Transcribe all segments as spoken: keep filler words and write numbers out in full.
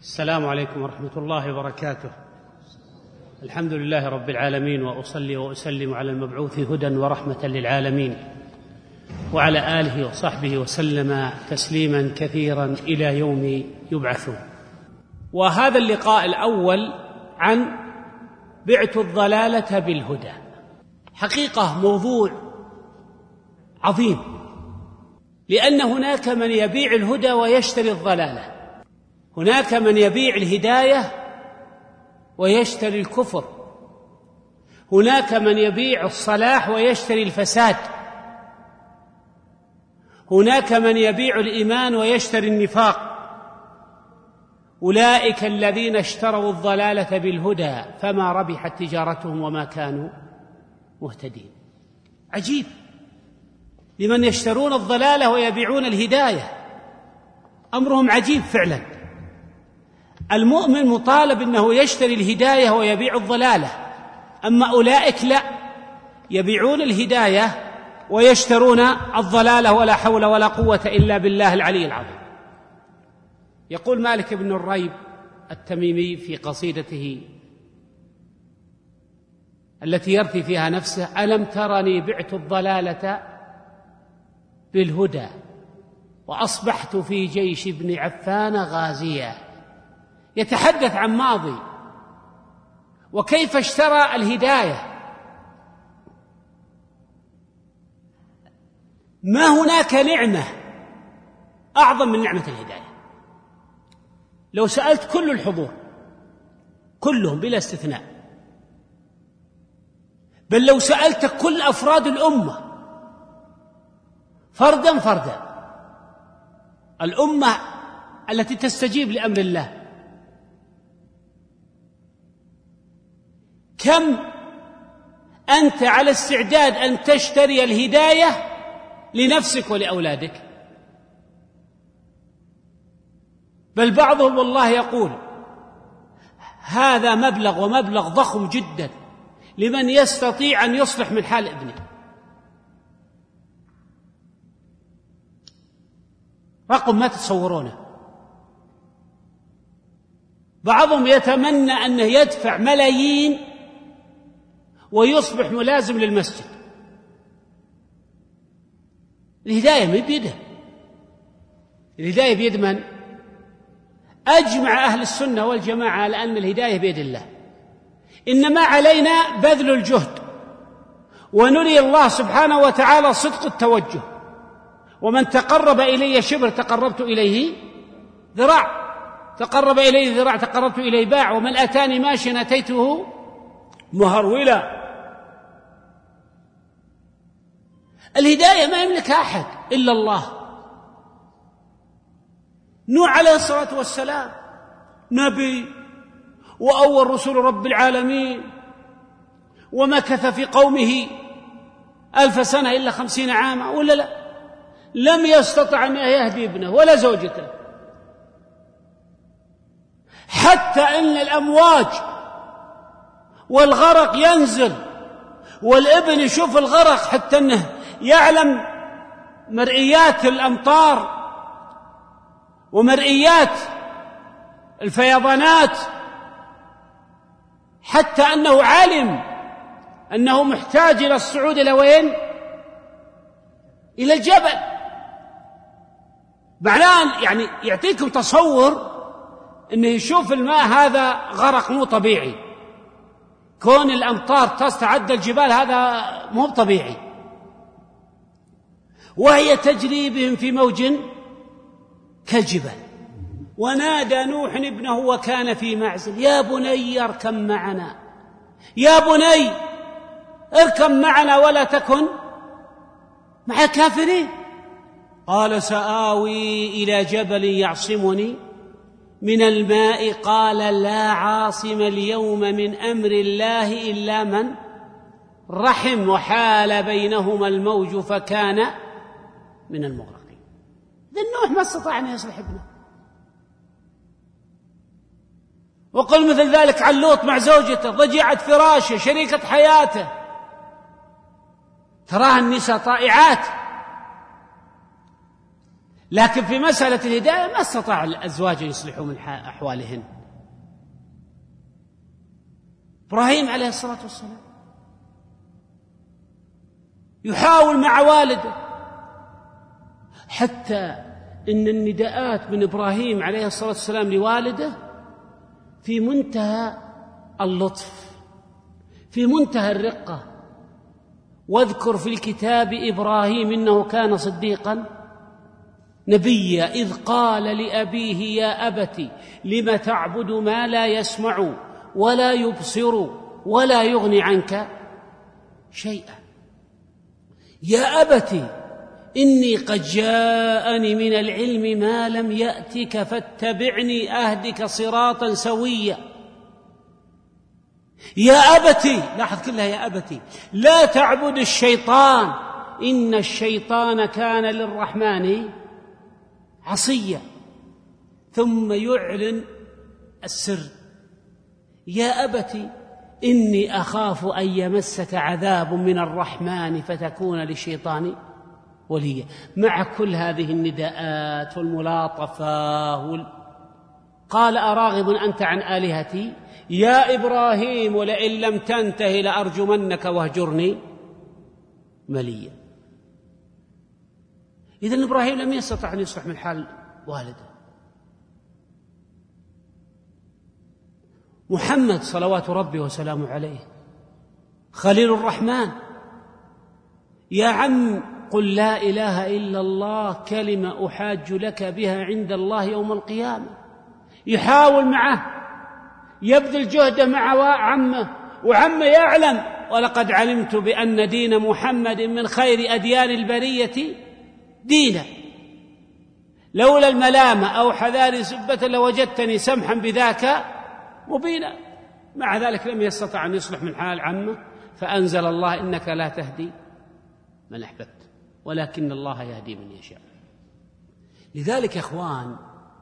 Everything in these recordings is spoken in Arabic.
السلام عليكم ورحمة الله وبركاته. الحمد لله رب العالمين، وأصلي وأسلم على المبعوث هدى ورحمة للعالمين، وعلى آله وصحبه وسلم تسليما كثيرا إلى يوم يبعثون. وهذا اللقاء الأول عن بعت الضلالة بالهدى. حقيقة موضوع عظيم، لأن هناك من يبيع الهدى ويشتري الضلالة، هناك من يبيع الهداية ويشتري الكفر، هناك من يبيع الصلاح ويشتري الفساد، هناك من يبيع الإيمان ويشتري النفاق. أولئك الذين اشتروا الضلالة بالهدى فما ربحت تجارتهم وما كانوا مهتدين. عجيب لمن يشترون الضلالة ويبيعون الهداية، أمرهم عجيب فعلا. المؤمن مطالب أنه يشتري الهداية ويبيع الضلالة، أما أولئك لا، يبيعون الهداية ويشترون الضلالة، ولا حول ولا قوة إلا بالله العلي العظيم. يقول مالك بن الريب التميمي في قصيدته التي يرثي فيها نفسه: ألم ترني بعت الضلالة بالهدى وأصبحت في جيش ابن عفان غازيا. يتحدث عن ماضي وكيف اشترى الهداية. ما هناك نعمة أعظم من نعمة الهداية. لو سألت كل الحضور كلهم بلا استثناء، بل لو سألت كل أفراد الأمة فردا فردا، الأمة التي تستجيب لأمر الله، كم أنت على استعداد أن تشتري الهداية لنفسك ولأولادك؟ بل بعضهم والله يقول هذا مبلغ، ومبلغ ضخم جدا لمن يستطيع أن يصلح من حال ابنه. رقم ما تتصورونه. بعضهم يتمنى أنه يدفع ملايين ويصبح ملازم للمسجد. الهداية ما بيده، الهداية بيد من؟ أجمع أهل السنة والجماعة على أن الهداية بيد الله، إنما علينا بذل الجهد ونري الله سبحانه وتعالى صدق التوجه. ومن تقرب إلي شبر تقربت إليه ذراع، تقرب إليه ذراع تقربت إليه باع، ومن أتاني ماشيا أتيته مهرولا. الهداية ما يملكها أحد إلا الله. نوح عليه الصلاة والسلام نبي وأول رسول رب العالمين، ومكث في قومه ألف سنة إلا خمسين عاما، ولا لا؟ لم يستطع أن يهدي ابنه ولا زوجته، حتى أن الأمواج والغرق ينزل والابن يشوف الغرق، حتى أنه يعلم مرئيات الأمطار ومرئيات الفيضانات، حتى أنه علم أنه محتاج إلى الصعود إلى وين؟ إلى الجبل. معناه يعني يعطيكم تصور أنه يشوف الماء هذا غرق مو طبيعي، كون الأمطار تستعد الجبال هذا مو طبيعي، وهي تجري بهم في موج كالجبال. ونادى نوح ابنه وكان في معزل: يا بني اركب معنا، يا بني اركب معنا ولا تكن مع الكافرين. قال: سآوي إلى جبل يعصمني من الماء. قال: لا عاصم اليوم من أمر الله إلا من رحم، وحال بينهما الموج فكان من المغرقين. ذي نوح ما استطاع أن يصلح ابنه. وقل مثل ذلك عن لوط مع زوجته، ضجيعة فراشه، شريكة حياته، تراها النساء طائعات، لكن في مسألة الهداية ما استطاع الأزواج أن يصلحوا من أحوالهن. إبراهيم عليه الصلاة والسلام يحاول مع والده، حتى إن النداءات من إبراهيم عليه الصلاة والسلام لوالده في منتهى اللطف، في منتهى الرقة. واذكر في الكتاب إبراهيم إنه كان صديقا نبيا إذ قال لأبيه يا أبت لم تعبد ما لا يسمع ولا يبصر ولا يغني عنك شيئا. يا أبت إني قد جاءني من العلم ما لم يأتك فاتبعني أهدك صراطا سويا. يا أبتي، لاحظ كلها يا أبتي، لا تعبد الشيطان إن الشيطان كان للرحمن عصيا. ثم يعلن السر: يا أبتي إني أخاف أن يمسك عذاب من الرحمن فتكون للشيطان وليا. مع كل هذه النداءات والملاطفة وال... قال أراغب أنت عن آلهتي يا إبراهيم لئن لم تنته لأرجمنك واهجرني مليا. إذن إبراهيم لم يستطع أن يصلح من حال والده. محمد صلوات ربي وسلامه عليه خليل الرحمن: يا عم قل لا إله إلا الله كلمة أحاج لك بها عند الله يوم القيامة. يحاول معه، يبذل جهده مع عمه، وعمه يعلم: ولقد علمت بأن دين محمد من خير أديان البرية دينا، لولا الملامة أو حذار سبة لوجدتني سمحا بذاك مبينا. مع ذلك لم يستطع أن يصلح من حال عمه، فأنزل الله: إنك لا تهدي من أحببت ولكن الله يهدي من يشاء. لذلك يا إخوان،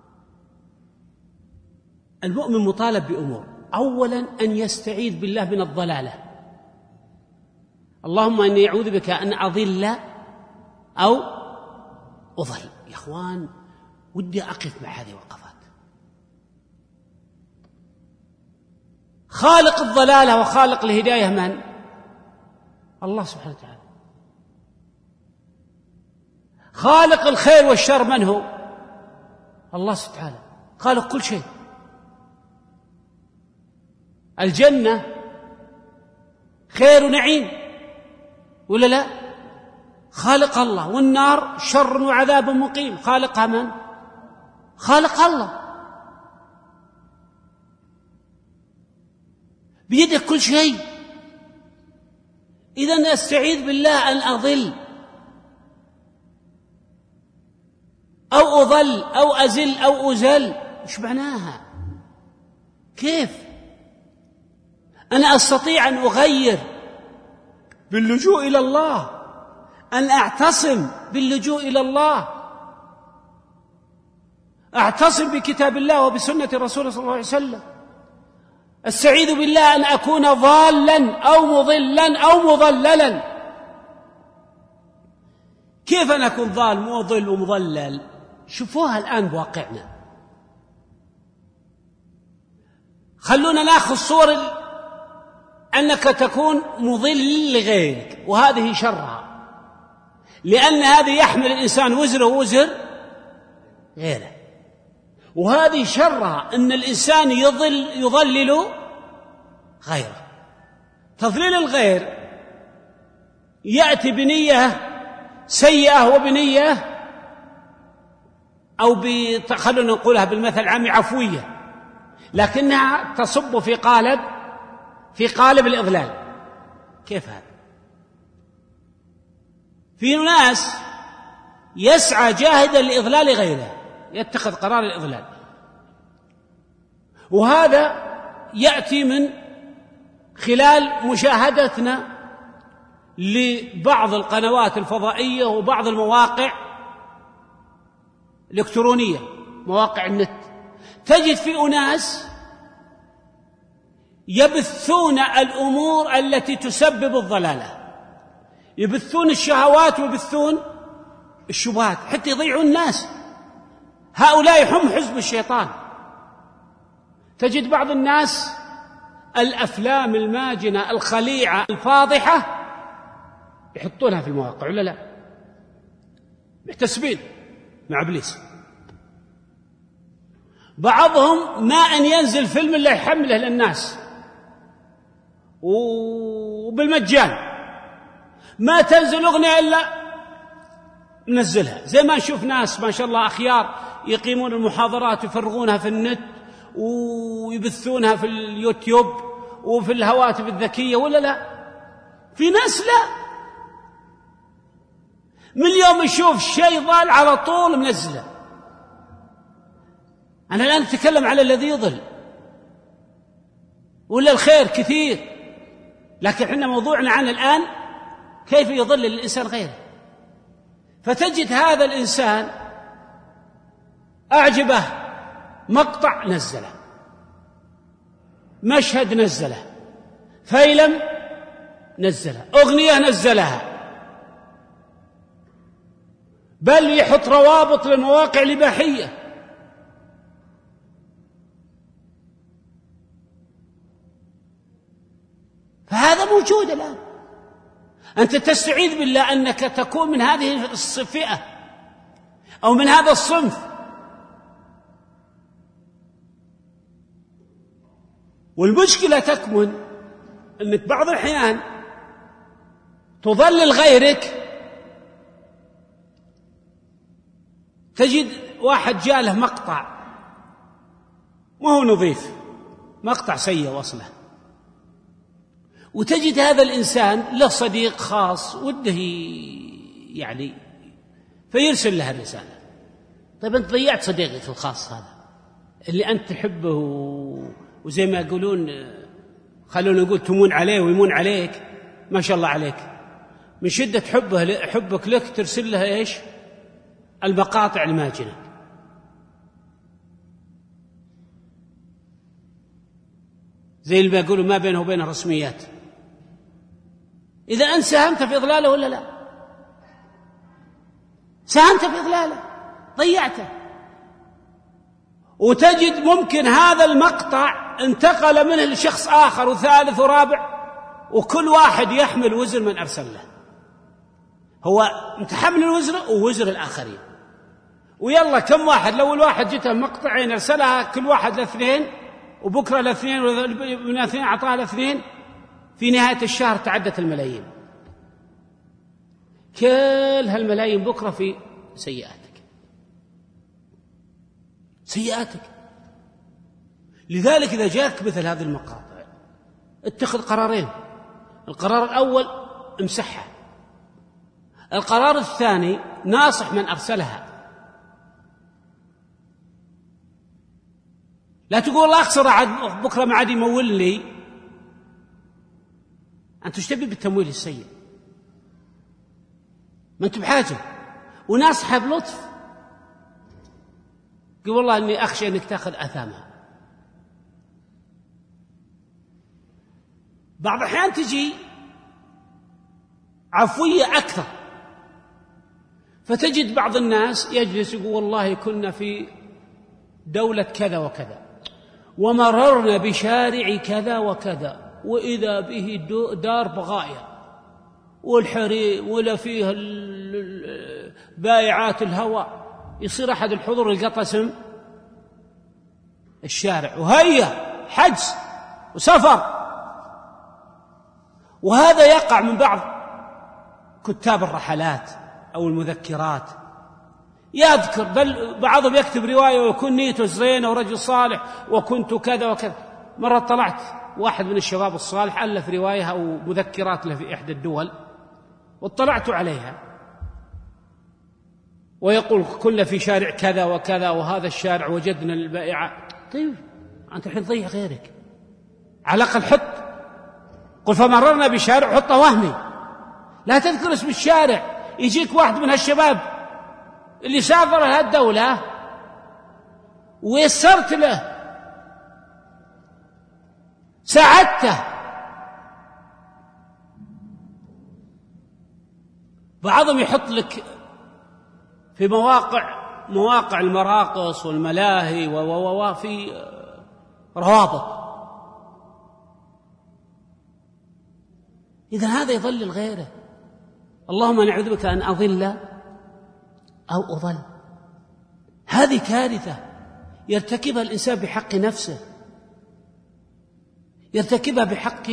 المؤمن مطالب بأمور: أولا أن يستعيذ بالله من الضلالة. اللهم إني أعوذ بك أن أضل أو أضل. يا إخوان، ودي أقف مع هذه الوقفات. خالق الضلالة وخالق الهداية من؟ الله سبحانه وتعالى. خالق الخير والشر من هو؟ الله سبحانه وتعالى، خالق كل شيء. الجنة خير ونعيم ولا لا؟ خالق الله. والنار شر وعذاب مقيم، خالقها من؟ خالق الله. بيدك كل شيء. إذن أستعيذ بالله أن أضل أو أضل أو أزل أو أزل. إيش معناها؟ كيف أنا أستطيع أن أغير باللجوء إلى الله، أن أعتصم باللجوء إلى الله، أعتصم بكتاب الله وبسنة رسوله صلى الله عليه وسلم. أستعيذ بالله أن أكون ضالا أو مضلا أو مضللا. كيف أن أكون ضال مضل ومضلل؟ شوفوها الآن بواقعنا. خلونا نأخذ صور أنك تكون مضل لغيرك، وهذه شرها، لأن هذه يحمل الإنسان وزره ووزر غيره. وهذه شرها أن الإنسان يضل يضلل غيره. تضليل الغير يأتي بنية سيئة وبنية أو خلونا نقولها بالمثل العامي عفوية، لكنها تصب في قالب في قالب الإضلال. كيف هذا؟ في ناس يسعى جاهدا لإضلال غيره، يتخذ قرار الإضلال، وهذا يأتي من خلال مشاهدتنا لبعض القنوات الفضائية وبعض المواقع الإلكترونية، مواقع النت. تجد في أناس يبثون الأمور التي تسبب الضلالة، يبثون الشهوات ويبثون الشبهات حتى يضيعوا الناس. هؤلاء هم حزب الشيطان. تجد بعض الناس الأفلام الماجنة الخليعة الفاضحة يحطونها في المواقع ولا لا؟ محتسبين مع إبليس. بعضهم ما أن ينزل فيلم إلا يحمله للناس وبالمجان، ما تنزل أغنية إلا ننزلها. زي ما نشوف ناس ما شاء الله أخيار يقيمون المحاضرات ويفرغونها في النت ويبثونها في اليوتيوب وفي الهواتف الذكية ولا لا؟ في ناس لا، من اليوم يشوف شيء ضال على طول منزله. أنا الآن أتكلم على الذي يضل، ولا الخير كثير، لكن احنا موضوعنا عن الآن كيف يضل الإنسان غيره. فتجد هذا الإنسان أعجبه مقطع نزله، مشهد نزله، فيلم نزله، أغنية نزلها، بل يحط روابط للمواقع الإباحية. فهذا موجود الآن. أنت تستعيذ بالله أنك تكون من هذه الفئة أو من هذا الصنف. والمشكلة تكمن أنك بعض الأحيان تضلل غيرك. تجد واحد جاله مقطع ما هو نظيف، مقطع سيء وصله، وتجد هذا الإنسان له صديق خاص وده يعني فيرسل له الرسالة. طيب أنت ضيعت صديقك الخاص هذا اللي أنت تحبه، وزي ما يقولون خلونا نقول تمون عليه ويمون عليك، ما شاء الله عليك، من شدة حبه حبك لك ترسل له إيش؟ المقاطع الماجنة. زي اللي بيقولوا ما بينه وبينه رسميات. إذا أنت ساهمت في إضلاله ولا لا؟ ساهمت في إضلاله، ضيعته. وتجد ممكن هذا المقطع انتقل منه لشخص آخر وثالث ورابع، وكل واحد يحمل وزر من أرسل له. هو متحمل الوزر ووزر الآخرين. ويلا كم واحد، لو الواحد جته مقطعين أرسلها كل واحد لاثنين، وبكرة لاثنين، ومن اثنين أعطاها لاثنين، في نهاية الشهر تعدت الملايين. كل هالملايين بكرة في سيئاتك سيئاتك. لذلك إذا جاءك مثل هذه المقاطع اتخذ قرارين. القرار الأول امسحها. القرار الثاني ناصح من أرسلها. لا تقول الله أخسر عاد بكرة ما عاد يمول لي. أنت ايش تبي بالتمويل السيء؟ ما أنت بحاجة. وناصحها بلطف، قل والله أني أخشى أنك تأخذ أثامها. بعض الأحيان تجي عفوية أكثر، فتجد بعض الناس يجلس يقول والله كنا في دولة كذا وكذا ومررنا بشارع كذا وكذا وإذا به دار بغايا والحريم ولا فيها بائعات الهواء. يصير أحد الحضور القطسم الشارع وهيا حجز وسفر. وهذا يقع من بعض كتاب الرحلات أو المذكرات، يذكر، بل بعضهم يكتب رواية ويكون نيته زينة ورجل صالح وكنت كذا وكذا. مرة طلعت واحد من الشباب الصالح ألف رواية أو مذكرات له في إحدى الدول، واطلعت عليها، ويقول كنا في شارع كذا وكذا وهذا الشارع وجدنا البائعة. طيب أنت الحين ضيع غيرك، على الأقل حط، قل فمررنا بشارع، حطه وهمي، لا تذكر اسم الشارع. يجيك واحد من هالشباب اللي سافر لهالدولة ويسرت له، ساعدته. بعضهم يحط لك في مواقع مواقع المراقص والملاهي و في روابط. إذا هذا يضلل غيره. اللهم نعوذ بك أن أضل أو أضل. هذه كارثة يرتكبها الإنسان بحق نفسه، يرتكبها بحق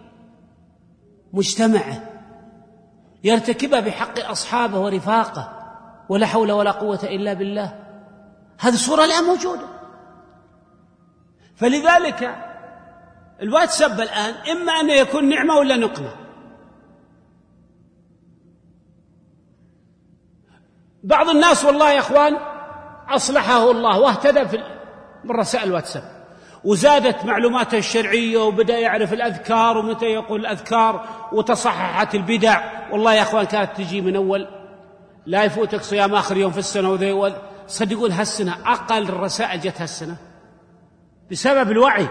مجتمعه، يرتكبها بحق أصحابه ورفاقه، ولا حول ولا قوة إلا بالله. هذه الصورة الآن موجودة. فلذلك الواتساب الآن إما أن يكون نعمة ولا نقمة. بعض الناس والله يا أخوان أصلحه الله واهتدى في رسائل الواتساب، وزادت معلوماته الشرعية، وبدأ يعرف الأذكار ومتى يقول الأذكار، وتصححت البدع. والله يا أخوان كانت تجي من أول لا يفوتك صيام آخر يوم في السنة، وذي صدقون هالسنة أقل الرسائل جت هالسنة بسبب الوعي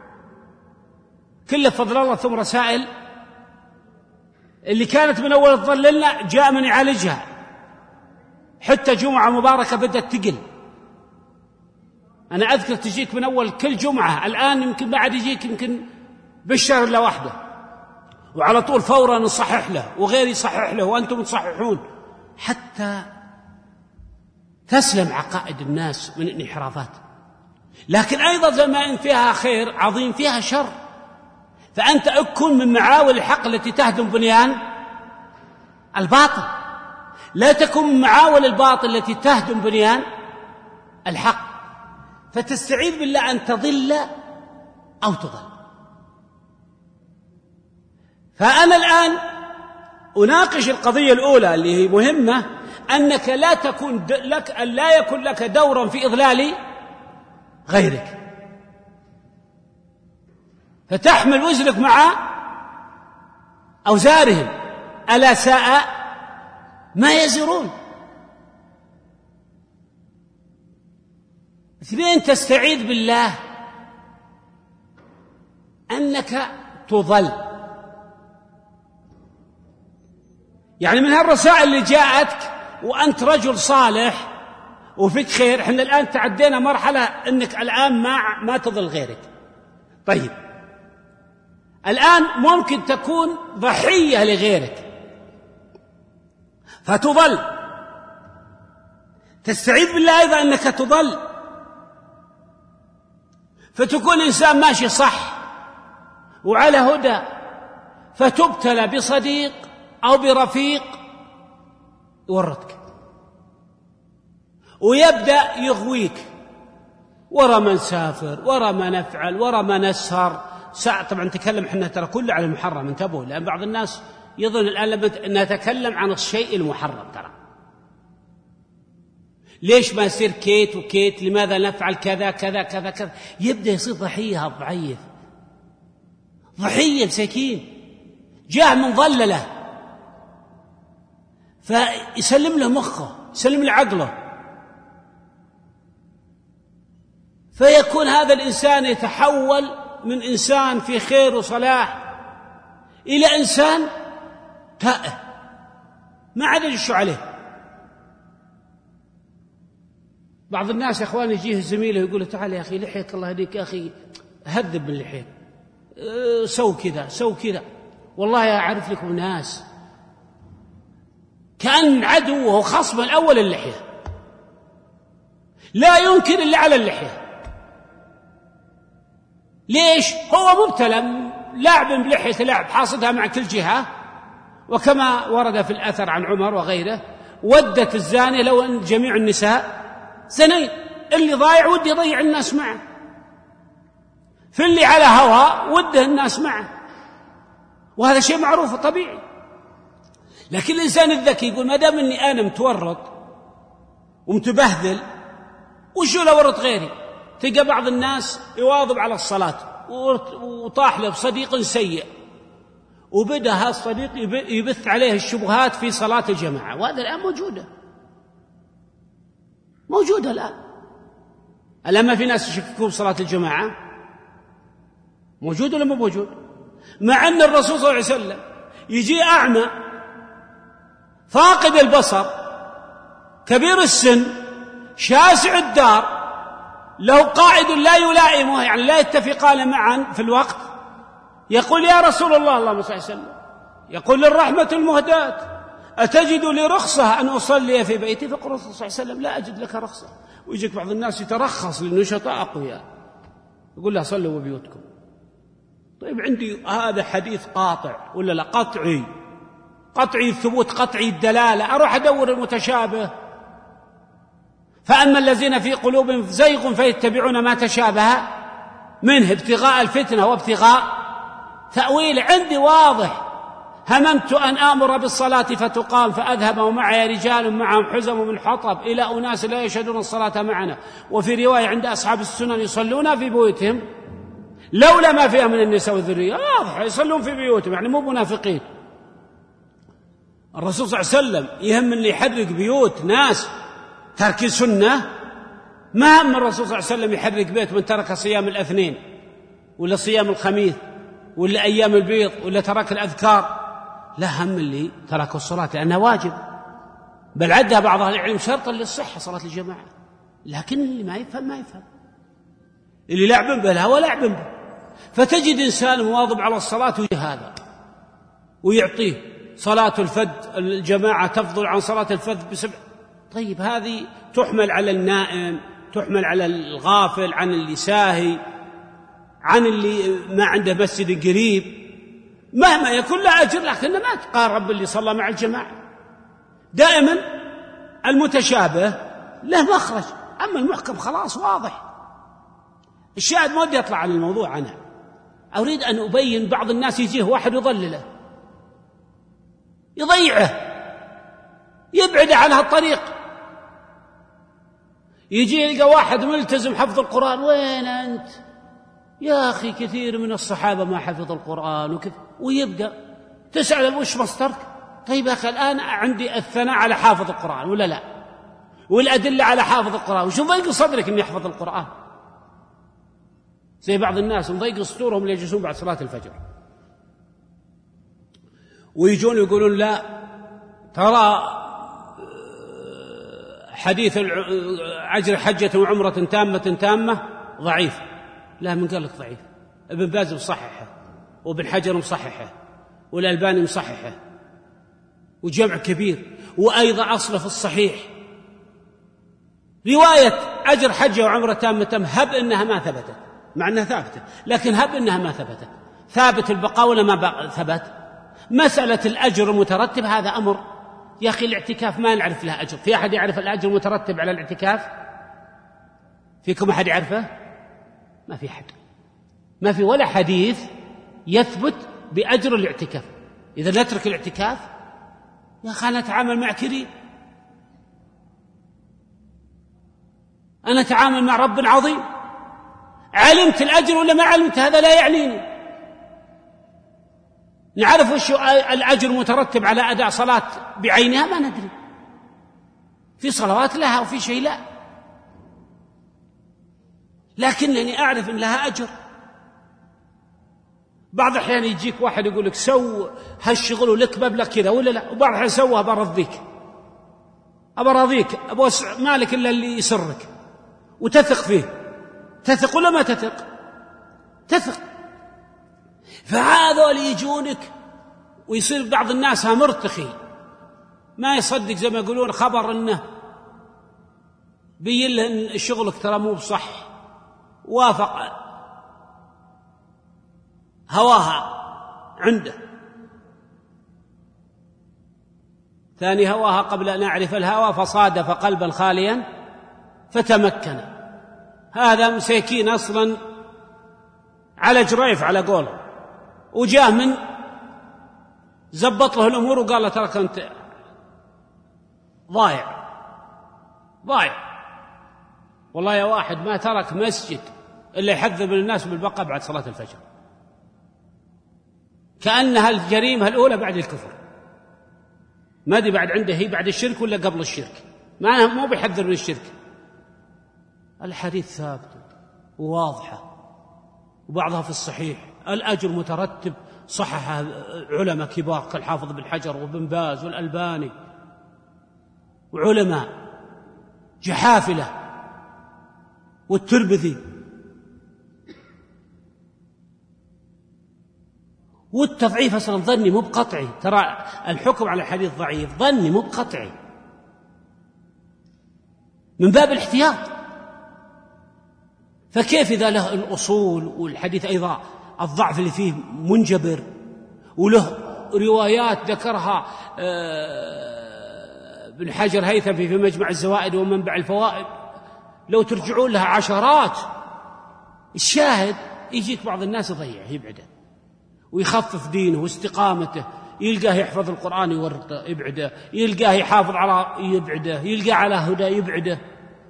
كله فضل الله، ثم رسائل اللي كانت من أول تضللنا جاء من يعالجها. حتى جمعة مباركة بدأت تقل. أنا أذكر تجيك من أول كل جمعة، الآن يمكن بعد يجيك يمكن بالشهر إلا واحدة، وعلى طول فورا نصحح له وغير يصحح له وأنتم تصححون، حتى تسلم عقائد الناس من الانحرافات. لكن أيضا زي ما إن فيها خير عظيم فيها شر، فأنت أكون من معاول الحق التي تهدم بنيان الباطل، لا تكن من معاول الباطل التي تهدم بنيان الحق، فتستعيذ بالله أن تضل أو تضل. فأنا الآن أناقش القضية الأولى اللي هي مهمة، أنك لا تكون لك أن لا يكون لك دورا في إضلال غيرك، فتحمل وزرك مع أوزارهم، ألا ساء ما يزرون. اثنين، تستعيذ بالله أنك تضل. يعني من هالرسائل اللي جاءتك وأنت رجل صالح وفيك خير، احنا الآن تعدينا مرحلة أنك الآن ما ما تضل غيرك. طيب الآن ممكن تكون ضحية لغيرك فتضل، تستعيذ بالله أيضا أنك تضل، فتكون إنسان ماشي صح وعلى هدى، فتبتلى بصديق أو برفيق يورطك ويبدأ يغويك، ورا ما نسافر، ورا ما نفعل، ورا ما نسهر. ساعة طبعا نتكلم احنا ترى كله على المحرم، انتبهوا، لأن بعض الناس يظن الآن لما نتكلم عن الشيء المحرم، ترى ليش ما يصير كيت وكيت، لماذا نفعل كذا كذا كذا كذا، يبدأ يصير ضحية الضعيف، ضحية مسكين جاء من ضلله، فيسلم له مخه، يسلم له عقله، فيكون هذا الإنسان يتحول من إنسان في خير وصلاح إلى إنسان تائه ما عاد يشو عليه. بعض الناس يا أخواني يجيه زميله يقول له تعال يا أخي لحيك الله يهديك يا أخي هذب من لحيك، أه سو كذا سو كذا، والله يا أعرف لكم ناس كأن عدوه وخصمه الأول اللحية، لا ينكر إلا على اللحية. ليش؟ هو مبتلى لاعب بلحية لاعب حاصدها مع كل جهة، وكما ورد في الأثر عن عمر وغيره ودت الزانية لو أن جميع النساء زنين، اللي ضايع ودي يضيع الناس معه، في اللي على هوى وده الناس معه، وهذا شيء معروف وطبيعي. لكن الإنسان الذكي يقول ما دام أني أنا متورط ومتبهذل وشو لو ورط غيري. تلقى بعض الناس يواظب على الصلاة وطاح له بصديق سيء، وبدأ هذا الصديق يبث عليه الشبهات في صلاة الجماعة، وهذا الآن موجودة موجودة الآن. ألا ما في ناس يشككون صلاة الجماعة؟ موجود ولا مو موجود؟ مع أن الرسول صلى الله عليه وسلم يجي أعمى فاقد البصر كبير السن شاسع الدار له قائد لا يلائمه، يعني لا يتفقان معا في الوقت، يقول يا رسول الله اللهم صل وسلم، يقول للرحمة المهداة أتجد لي رخصة أن أصلي في بيتي؟ فقال الرسول صلى الله عليه وسلم لا أجد لك رخصة. ويجيك بعض الناس يترخص للنشطاء أقوياء، يقول له صلوا ببيوتكم. طيب عندي هذا حديث قاطع ولا لا؟ قطعي، قطعي الثبوت، قطعي الدلالة، أروح أدور المتشابه. فأما الذين في قلوبهم زيغ فيتبعون ما تشابه منه ابتغاء الفتنة وابتغاء تأويل. عندي واضح، هممت أن آمر بالصلاة فتقام فأذهب ومعي رجال معهم حزم من حطب إلى أناس لا يشهدون الصلاة معنا. وفي رواية عند أصحاب السنن يصلون في بيوتهم لولا ما فيها من النساء والذرية. واضح يصلون في بيوتهم، يعني مو منافقين. الرسول صلى الله عليه وسلم يهم اللي يحرق بيوت ناس ترك سنة؟ ما هم الرسول صلى الله عليه وسلم يحرق بيت من ترك صيام الاثنين ولا صيام الخميس ولا أيام البيض ولا ترك الأذكار. لا، هم اللي تركوا الصلاة لأنها واجب، بل عدها بعض أهل العلم شرطا للصحة صلاة الجماعة. لكن اللي ما يفهم ما يفهم، اللي لعب بالهوى لعب به. فتجد إنسان مواظب على الصلاة هذا ويعطيه صلاة الفذ الجماعة تفضل عن صلاة الفذ بسبع. طيب هذه تحمل على النائم، تحمل على الغافل، عن اللي ساهي، عن اللي ما عنده مسجد قريب، مهما يكون له أجر، لكنه ما تقارب باللي صلى مع الجماعة. دائما المتشابه له مخرج، أما المحكم خلاص واضح. الشاهد ما ودي يطلع عن الموضوع، أنا أريد أن أبين. بعض الناس يجيه واحد يضلله، يضيعه، يبعد عن هالطريق. يجي يلقى واحد ملتزم حفظ القرآن، وين أنت يا أخي؟ كثير من الصحابة ما حفظ القرآن وكذا. ويبقى تسأل وش مصدرك؟ طيب يا أخي الآن عندي الثناء على حافظ القرآن ولا لا، والأدلة على حافظ القرآن، وش مضيق صدرك أن يحفظ القرآن؟ زي بعض الناس مضيق صدورهم اللي يجلسون بعد صلاة الفجر ويجون يقولون لا ترى حديث أجر حجة وعمرة تامة تامة ضعيف. لا، من قال لك ضعيف؟ ابن باز مصححه، وابن حجر مصححه، والألباني مصححه، وجمع كبير. وأيضا أصل في الصحيح رواية أجر حجة وعمرة تامة تامة، هب إنها ما ثبتت، مع أنها ثابتة، لكن هب إنها ما ثبتت. ثابت البقاء ولا ما ثبت؟ مسألة الأجر المترتب هذا أمر يا أخي. الاعتكاف ما نعرف له أجر. في أحد يعرف الأجر المترتب على الاعتكاف؟ فيكم أحد يعرفه؟ ما في حد، ما في ولا حديث يثبت بأجر الاعتكاف. إذا نترك الاعتكاف يا أخي أنا أتعامل مع كريم، أنا أتعامل مع رب عظيم. علمت الأجر ولا ما علمت هذا لا يعنيني. نعرف وش الأجر مترتب على أداء صلاة بعينها؟ ما ندري. في صلوات لها وفي شيء لا، لكنني أعرف أن لها أجر. بعض الأحيان يجيك واحد يقول لك سو هالشغل ولك مبلغ كذا ولا لا، وبعض الأحيان سوها برضيك، أبراضيك، أبو مالك إلا اللي يسرك وتثق فيه. تثق ولا ما تثق؟ تثق. فهذول يجونك ويصير بعض الناس مرتخي ما يصدق زي ما يقولون خبر انه بين له ان شغلك ترى مو بصح، وافق هواها عنده، ثاني هواها قبل أن أعرف الهوى فصادف قلبا خاليا فتمكن. هذا مساكين أصلا على جريف على قوله، وجاه من زبط له الأمور وقال له ترى كنت ضايع ضايع والله يا واحد ما ترك مسجد إلا يحذر من الناس بالبقاء بعد صلاة الفجر، كأنها الجريمة الأولى بعد الكفر. ما دي بعد عنده هي بعد الشرك ولا قبل الشرك، ما مو بيحذر من الشرك. الحديث ثابت وواضحة وبعضها في الصحيح، الأجر مترتب، صحح علماء كبار كالحافظ بن حجر وابن باز والألباني وعلماء. جحافلة والترمذي والتضعيف أصلا ظني مو بقطعي، ترى الحكم على الحديث ضعيف ظني مو بقطعي من باب الاحتياط. فكيف إذا له الأصول والحديث أيضا الضعف اللي فيه منجبر وله روايات ذكرها ابن حجر هيثمي في مجمع الزوائد ومنبع الفوائد لو ترجعون لها عشرات. الشاهد يجيك بعض الناس يضيعه يبعده ويخفف دينه واستقامته، يلقاه يحفظ القرآن يورطه يبعده، يلقاه يحافظ على يبعده، يلقاه على هدى يبعده،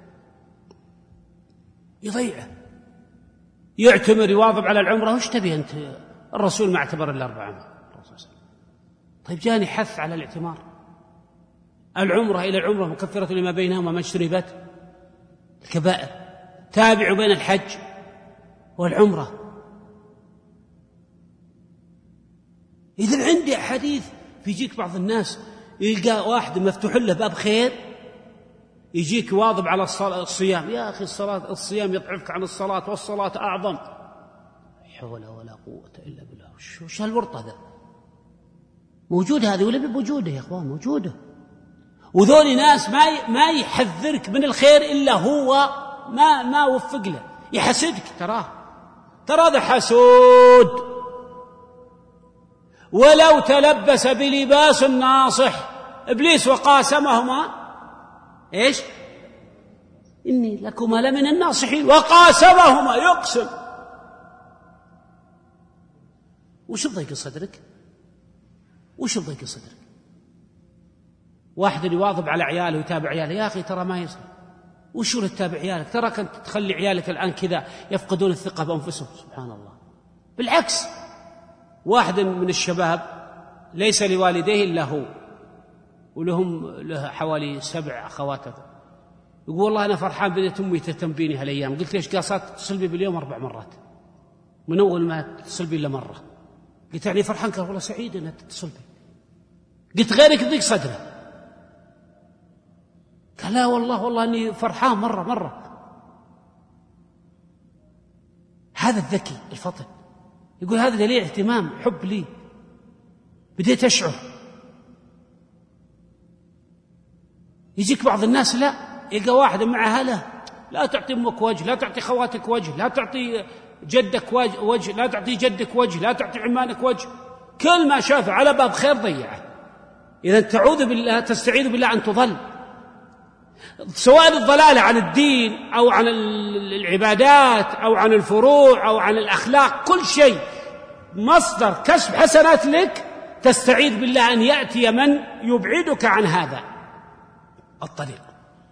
يضيعه. يعتمر يواظب على العمرة، وش تبي أنت؟ الرسول ما اعتبر إلا أربع عمر. طيب جاني حث على الاعتمار، العمرة إلى العمرة مكفرة لما بينهما ما اجتنبت الكبائر، تابعوا بين الحج والعمرة. إذن عندي حديث فيجيك بعض الناس يلقى واحد مفتوح له باب خير يجيك واظب على الصيام، يا أخي الصلاة الصيام يضعفك عن الصلاة والصلاة أعظم، حول ولا قوة إلا بالله. وش هالورطة ذا؟ موجودة هذه ولا بوجوده يا أخوان؟ موجودة. وذولي ناس ما ما يحذرك من الخير إلا هو ما ما وفق له، يحسدك. تراه ترى هذا حسود، ولو تلبس بلباس الناصح إبليس وقاسمهما إيش؟ إني لكما لمن الناصحين، وقاسمهما يقسم. وش بضيق صدرك؟ وش بضيق صدرك؟ واحد يواظب على عياله ويتابع عياله، يا أخي ترى ما يصير. وش اللي تتابع عيالك؟ ترى كنت تخلي عيالك الآن كذا يفقدون الثقة بأنفسهم. سبحان الله. بالعكس، واحد من الشباب ليس لوالديه إلا هو ولهم له حوالي سبع أخوات، يقول والله أنا فرحان بدأت أمي تهتم بيني هالأيام. قلت ليش؟ قال صارت تتصل بي باليوم أربع مرات من أول ما تتصل بي إلا مرة. قلت يعني فرحان؟ قال والله سعيد أنها تتصل بي. قلت غيرك يضيق صدره؟ قال لا والله والله أني فرحان مرة مرة. هذا الذكي الفطن يقول هذا دليل اهتمام حب لي، بديت أشعر. يجيك بعض الناس لا، يلقى واحد معها له، لا تعطي أمك وجه، لا تعطي خواتك وجه، لا تعطي جدك وجه، لا تعطي جدك وجه، لا تعطي عمانك وجه، كل ما شافه على باب خير ضيعه. إذا تعوذ بالله، تستعيذ بالله أن تضل، سواء الضلالة عن الدين أو عن العبادات أو عن الفروع أو عن الأخلاق، كل شيء مصدر كسب حسنات لك، تستعيذ بالله أن يأتي من يبعدك عن هذا الطريق،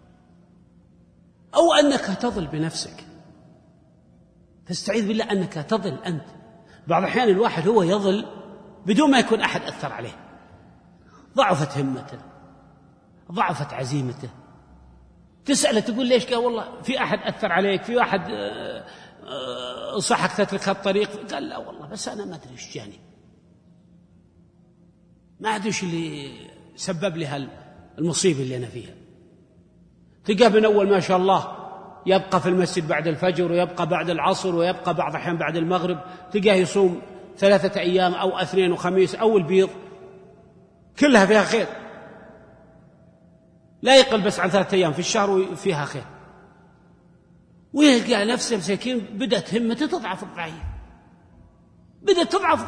أو أنك تضل بنفسك. تستعيذ بالله أنك تضل أنت. بعض الأحيان الواحد هو يضل بدون ما يكون أحد أثر عليه، ضعفت همته، ضعفت عزيمته، تسأله تقول ليش؟ قال والله في أحد أثر عليك، في واحد صحك تترك هالطريق. قال لا والله بس أنا ما أدري إيش جاني، ما أدري إيش اللي سبب لي المصيبة اللي أنا فيها. تلقاه من أول ما شاء الله يبقى في المسجد بعد الفجر، ويبقى بعد العصر، ويبقى بعض الأحيان بعد المغرب، تلقاه يصوم ثلاثة أيام أو اثنين وخميس أو البيض، كلها فيها خير، لا يقل بس عن ثلاثة أيام في الشهر وفيها خير. ويلقى نفسه مساكين بدأت همته تضعف الضعيف، بدأت تضعف،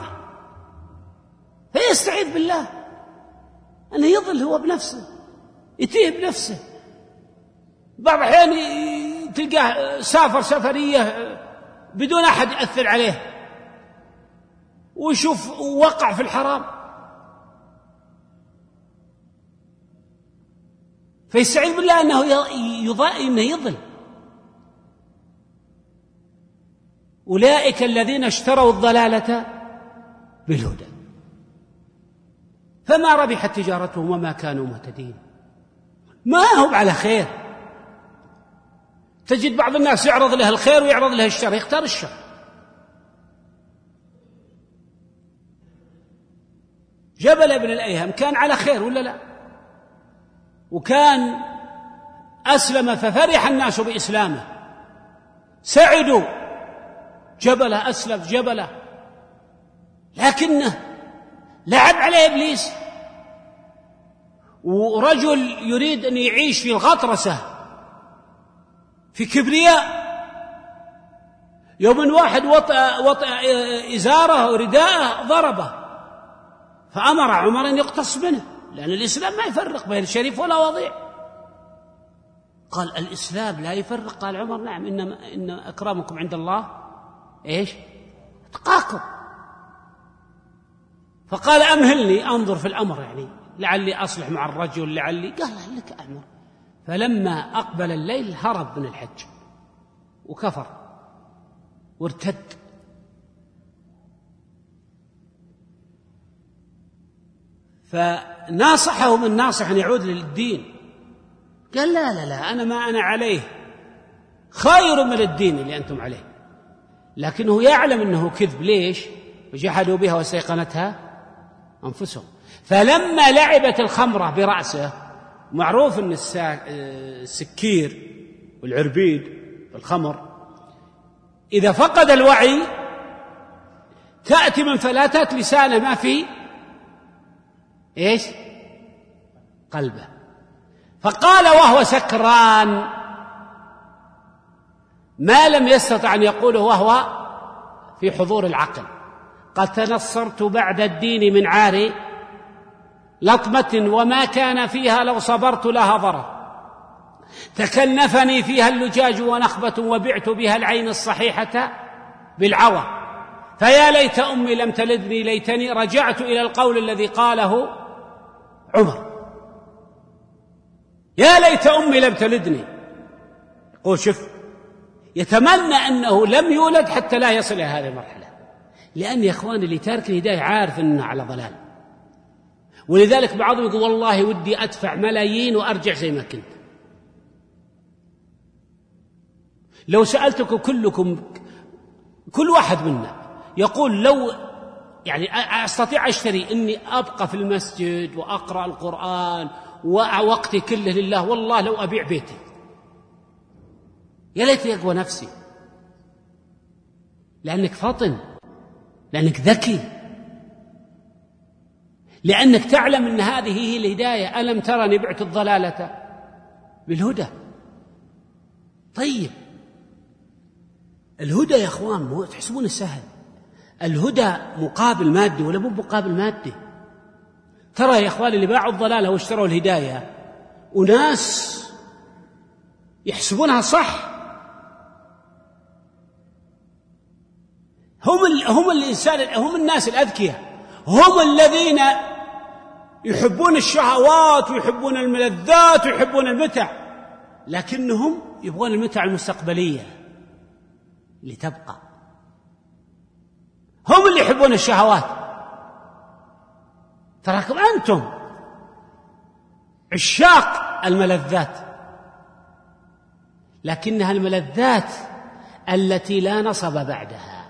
فيستعيذ بالله أنه يضل هو بنفسه، يتيه بنفسه. بعض الأحيان تلقاه سافر سفرية بدون أحد يأثر عليه، ويشوف وقع في الحرام، فيستعيذ بالله أنه إنه يضل. أولئك الذين اشتروا الضلالة بالهدى فما ربحت تجارتهم وما كانوا مهتدين. ما هم على خير. تجد بعض الناس يعرض له الخير ويعرض له الشر، يختار الشر. جبل بن الأيهم كان على خير ولا لا؟ وكان أسلم ففرح الناس بإسلامه، سعدوا، جبله أسلم جبله، لكنه لعب عليه إبليس. ورجل يريد أن يعيش في الغطرسة في كبرياء، يوم واحد وطأ, وطأ إزاره ورداءه ضربه، فأمر عمر أن يقتص منه، لأن الإسلام ما يفرق بين شريف ولا وضيع. قال الإسلام لا يفرق؟ قال عمر نعم، إن, إن أكرمكم عند الله إيش؟ اتقاكم. فقال أمهلني أنظر في الأمر، يعني لعلي أصلح مع الرجل، لعلي. قال لك أمر. فلما أقبل الليل هرب من الحج وكفر وارتد. فناصحه من ناصح أن يعود للدين، قال لا لا لا، أنا ما أنا عليه خير من الدين اللي أنتم عليه، لكنه يعلم أنه كذب. ليش؟ وجحدوا بها واستيقنتها أنفسهم. فلما لعبت الخمرة برأسه، معروف أن السكير والعربيد والخمر إذا فقد الوعي تأتي من فلاتات لسانه ما في إيش؟ قلبه. فقال وهو سكران ما لم يستطع أن يقوله وهو في حضور العقل، قد تنصرت بعد الدين من عار لطمة، وما كان فيها لو صبرت لها ضرر، تكنفني فيها اللجاج ونخبة، وبعت بها العين الصحيحة بالعوى، فيا ليت أمي لم تلدني، ليتني رجعت إلى القول الذي قاله عمر. يا ليت أمي لم تلدني، يقول شوف يتمنى أنه لم يولد حتى لا يصل إلى هذه المرحلة، لأن يا إخواني اللي تارك الهداية عارف أنه على ضلال. ولذلك بعضهم يقول والله ودي أدفع ملايين وأرجع زي ما كنت. لو سألتكم كلكم، كل واحد منا يقول لو يعني أستطيع أشتري أني أبقى في المسجد وأقرأ القرآن ووقتي كله لله، والله لو أبيع بيتي، يا ليت يقوى نفسي، لأنك فطن، لأنك ذكي، لأنك تعلم أن هذه هي الهداية. ألم ترني بعت الضلالة بالهدى. طيب الهدى يا أخوان مو تحسبون السهل، الهدى مقابل مادي ولا مو مقابل مادي؟ ترى يا أخوان اللي باعوا الضلالة واشتروا الهداية وناس يحسبونها صح، هم هم الإنسان، هم الناس الأذكياء، هم الذين يحبون الشهوات ويحبون الملذات ويحبون المتع، لكنهم يبغون المتع المستقبلية اللي تبقى. هم اللي يحبون الشهوات. تراكم أنتم عشاق الملذات، لكنها الملذات التي لا نصب بعدها.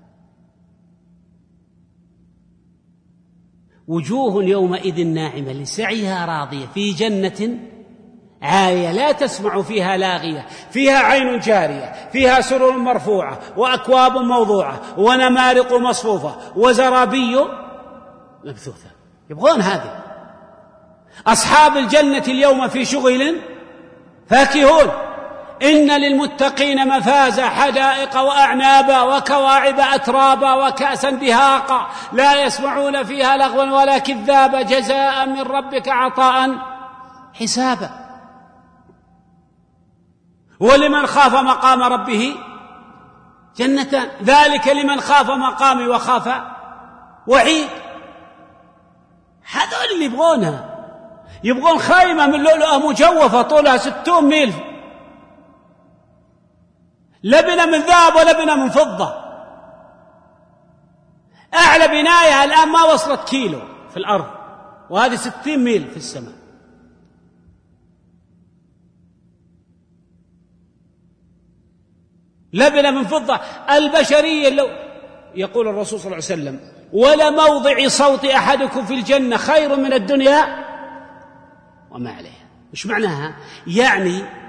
وجوه يومئذ ناعمة لسعيها راضية في جنة عالية لا تسمع فيها لاغية، فيها عين جارية، فيها سرر مرفوعة وأكواب موضوعة ونمارق مصفوفة وزرابي مبثوثة. يبغون هذه. أصحاب الجنة اليوم في شغل فاكهون، إن للمتقين مفازا، حدائق وأعنابا وكواعب أترابا وكأسا دهاقا، لا يسمعون فيها لغوا ولا كذابا، جزاء من ربك عطاء حسابا. ولمن خاف مقام ربه جنتان، ذلك لمن خاف مقامي وخاف وعيد. هذول اللي يبغونها، يبغون خيمة من لؤلؤة مجوفة طولها ستون ميل، لبنة من ذهب ولبنة من فضة، أعلى بناية الآن ما وصلت كيلو في الأرض، وهذه ستين ميل في السماء. لبنة من فضة. البشرية لو يقول الرسول صلى الله عليه وسلم ولموضع صوت أحدكم في الجنة خير من الدنيا وما عليها. مش معناها؟ يعني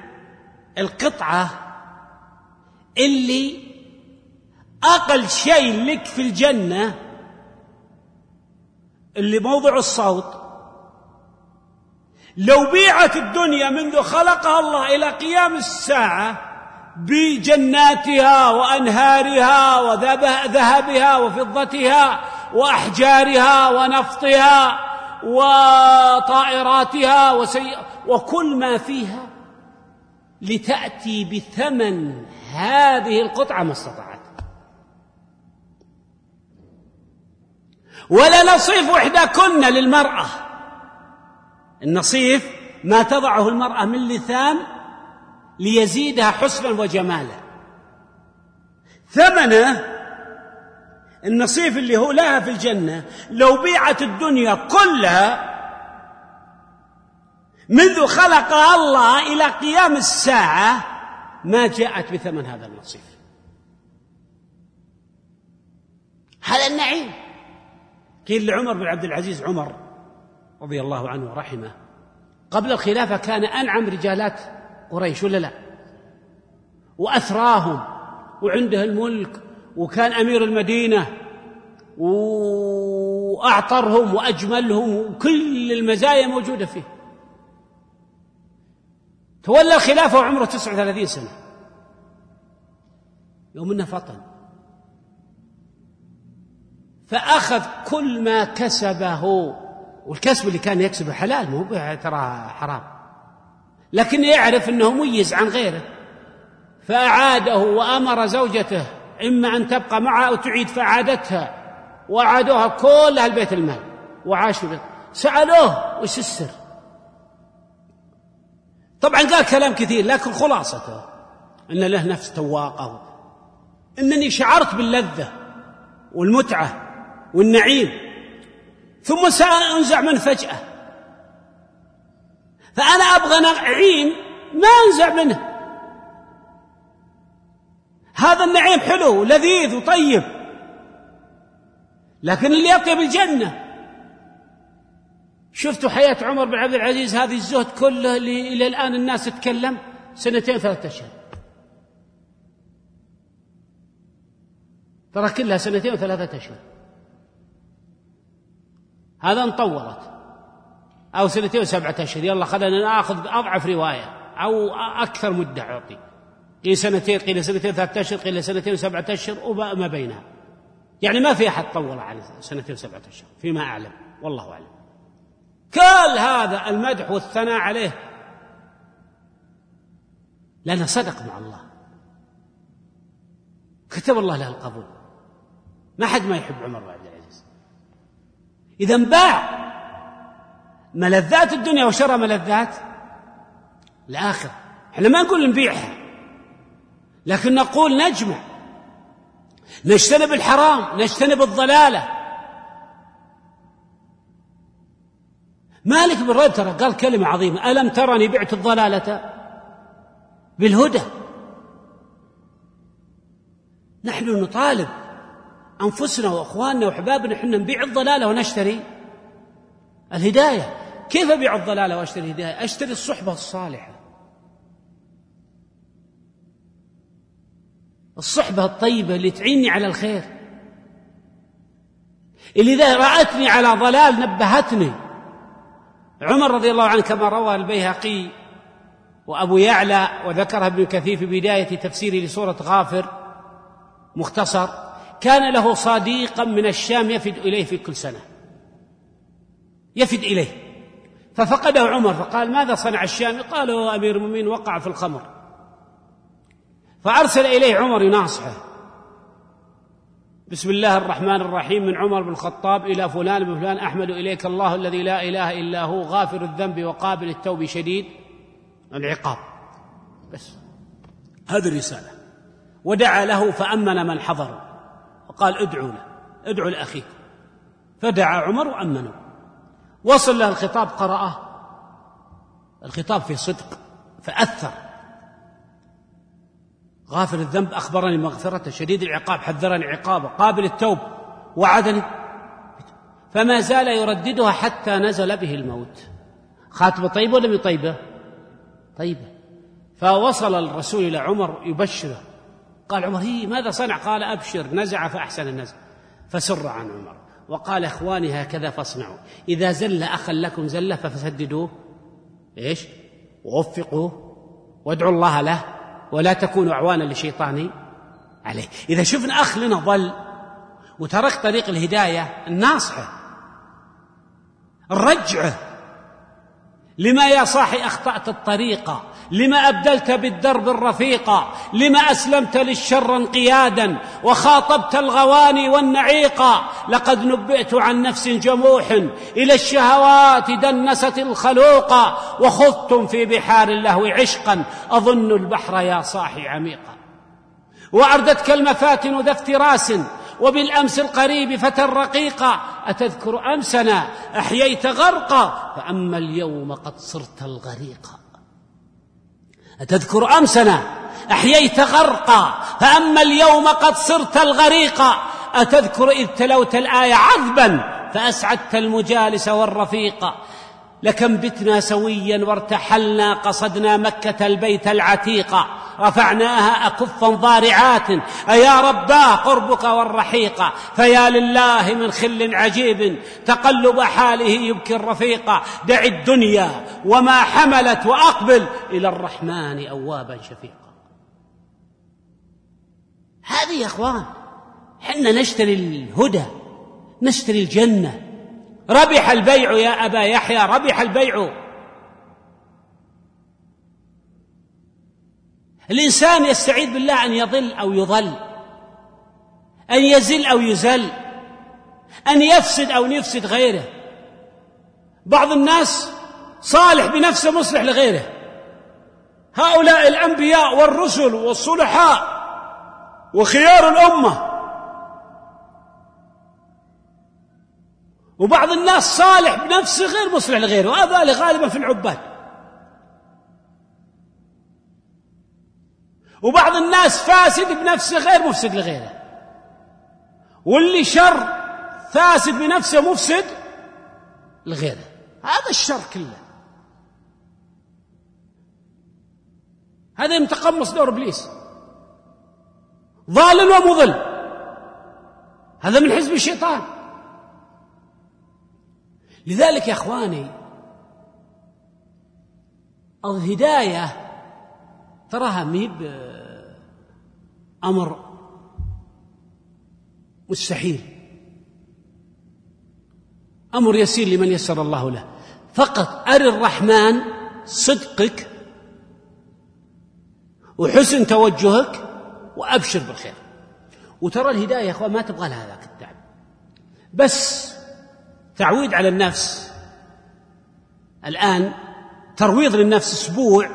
القطعة اللي أقل شيء لك في الجنة اللي موضع الصوت، لو بيعت الدنيا منذ خلقها الله إلى قيام الساعة بجناتها وأنهارها وذهبها وفضتها وأحجارها ونفطها وطائراتها وسي... وكل ما فيها، لتأتي بثمن هذه القطعة ما استطاعت. ولا نصيف إحداكن للمرأة، النصيف ما تضعه المرأة من لثام ليزيدها حسنا وجمالا، ثمنه النصيف اللي هو لها في الجنة لو بيعت الدنيا كلها منذ خلقها الله إلى قيام الساعة ما جاءت بثمن هذا النصيف. هذا النعيم. قيل لعمر بن عبد العزيز، عمر رضي الله عنه ورحمه، قبل الخلافة كان أنعم رجالات قريش ولا لا، وأثراهم وعنده الملك، وكان أمير المدينة وأعطرهم وأجملهم، وكل المزايا موجودة فيه. تولى الخلافة وعمره تسعة وثلاثين سنة، يوم إنه فطن، فأخذ كل ما كسبه، والكسب اللي كان يكسبه حلال، مو ترى حرام، لكن يعرف أنه مميز عن غيره، فأعاده وأمر زوجته إما أن تبقى معه أو تعيد، فعادتها وعادوها كلها البيت المال وعاشوا. سألوه وش السر؟ طبعا قال كلام كثير، لكن خلاصته أن له نفس تواقه، أنني شعرت باللذة والمتعة والنعيم ثم سأنزع منه فجأة، فأنا أبغى نعيم ما أنزع منه. هذا النعيم حلو لذيذ وطيب، لكن اللي يطيب الجنة. شفتوا حياة عمر بن عبد العزيز، هذه الزهد كله اللي إلى الآن الناس تتكلم، سنتين ثلاثة أشهر، ترى كلها سنتين وثلاثة أشهر. هذا انطولت، أو سنتين وسبعة أشهر، يلا خلنا نأخذ أضعف رواية أو أكثر مدة أعطي، قيل سنتين، قيل سنتين ثلاثة أشهر، قيل سنتين وسبعة أشهر وما بينها، يعني ما في أحد طول على سنتين وسبعة أشهر فيما أعلم، والله أعلم. كل هذا المدح والثناء عليه لأنه صدق مع الله، كتب الله له القبول. ما حد ما يحب عمر بن عبد العزيز. إذا باع ملذات الدنيا وشرى ملذات الآخرة. احنا ما نقول نبيعها، لكن نقول نجمع، نجتنب الحرام، نجتنب الضلالة. مالك بن ربيعة ترى قال كلمة عظيمة: ألم ترني بعت الضلالة بالهدى. نحن نطالب أنفسنا وأخواننا وأحبابنا إحنا نبيع الضلالة ونشتري الهداية. كيف أبيع الضلالة وأشتري الهداية؟ أشتري الصحبة الصالحة، الصحبة الطيبة اللي تعيني على الخير، اللي إذا رأتني على ضلال نبهتني. عمر رضي الله عنه كما روى البيهقي وأبو يعلى وذكرها ابن كثير في بداية تفسيره لسورة غافر مختصر، كان له صديقا من الشام يفد إليه في كل سنة، يفد إليه، ففقده عمر فقال: ماذا صنع الشام؟ قالوا: أمير المؤمنين وقع في الخمر. فأرسل إليه عمر يناصحه: بسم الله الرحمن الرحيم، من عمر بن الخطاب إلى فلان بن فلان، أحمد إليك الله الذي لا إله إلا هو، غافر الذنب وقابل التوب شديد العقاب. بس هذه الرسالة. ودعا له فأمن من حضر وقال: ادعوا له، ادعوا لأخيك. فدعا عمر وأمنوا. وصل له الخطاب، قرأه، الخطاب في صدق فأثر: غافر الذنب أخبرني مغفرته، شديد العقاب حذرني عقابه، قابل التوب وعدني. فما زال يرددها حتى نزل به الموت. خاتمة طيبة ولا طيبة؟ طيبة. فوصل الرسول إلى عمر يبشره، قال عمر: هي ماذا صنع؟ قال: أبشر، نزع فأحسن النزع. فسر عن عمر وقال: إخواني هكذا فاصنعوا، إذا زل أخا لكم زلة فسددوه إيش ووفقوه وادعوا الله له ولا تكونوا أعوانا لشيطان عليه. إذا شفنا أخ لنا ضل وترك طريق الهداية، الناصحة الرجعه: لما يا صاحي أخطأت الطريقة، لما أبدلت بالدرب الرفيقة، لما أسلمت للشر انقيادا وخاطبت الغواني والنعيقة. لقد نبئت عن نفس جموح إلى الشهوات دنست الخلوقة، وخضتم في بحار اللهو عشقا أظن البحر يا صاحي عميقا. وأردتك المفاتن ذا افتراس وبالأمس القريب فتى رقيقا، أتذكر أمسنا أحييت غرقا فأما اليوم قد صرت الغريقا. أتذكر أمسنا أحييت غرقا فأما اليوم قد صرت الغريقا. أتذكر إذ تلوت الآية عذبا فأسعدت المجالس والرفيقا. لكم بتنا سويا وارتحلنا قصدنا مكة البيت العتيقة، رفعناها أكفا ضارعات أيا رباه قربك والرحيقة. فيا لله من خل عجيب تقلب حاله يبكي الرفيقة. دع الدنيا وما حملت وأقبل إلى الرحمن أوابا شفيقا. هذه يا أخوان حنا نشتري الهدى، نشتري الجنة. ربح البيع يا أبا يحيى، ربح البيع. الإنسان يستعيذ بالله أن يضل أو يضل، أن يزل أو يزل، أن يفسد أو يفسد غيره. بعض الناس صالح بنفسه مصلح لغيره. هؤلاء الأنبياء والرسل والصلحاء وخيار الأمة. وبعض الناس صالح بنفسه غير مصلح لغيره، وهذا غالبا في العباد. وبعض الناس فاسد بنفسه غير مفسد لغيره، واللي شر فاسد بنفسه مفسد لغيره. هذا الشر كله، هذا يتقمص دور إبليس، ضال ومضل، هذا من حزب الشيطان. لذلك يا أخواني الهداية تراها ميب أمر مستحيل، أمر يسير لمن يسر الله له. فقط أر الرحمن صدقك وحسن توجهك وأبشر بالخير. وترى الهداية يا أخوان ما تبغى لها ذاك التعب، بس تعويد على النفس. الآن ترويض للنفس، أسبوع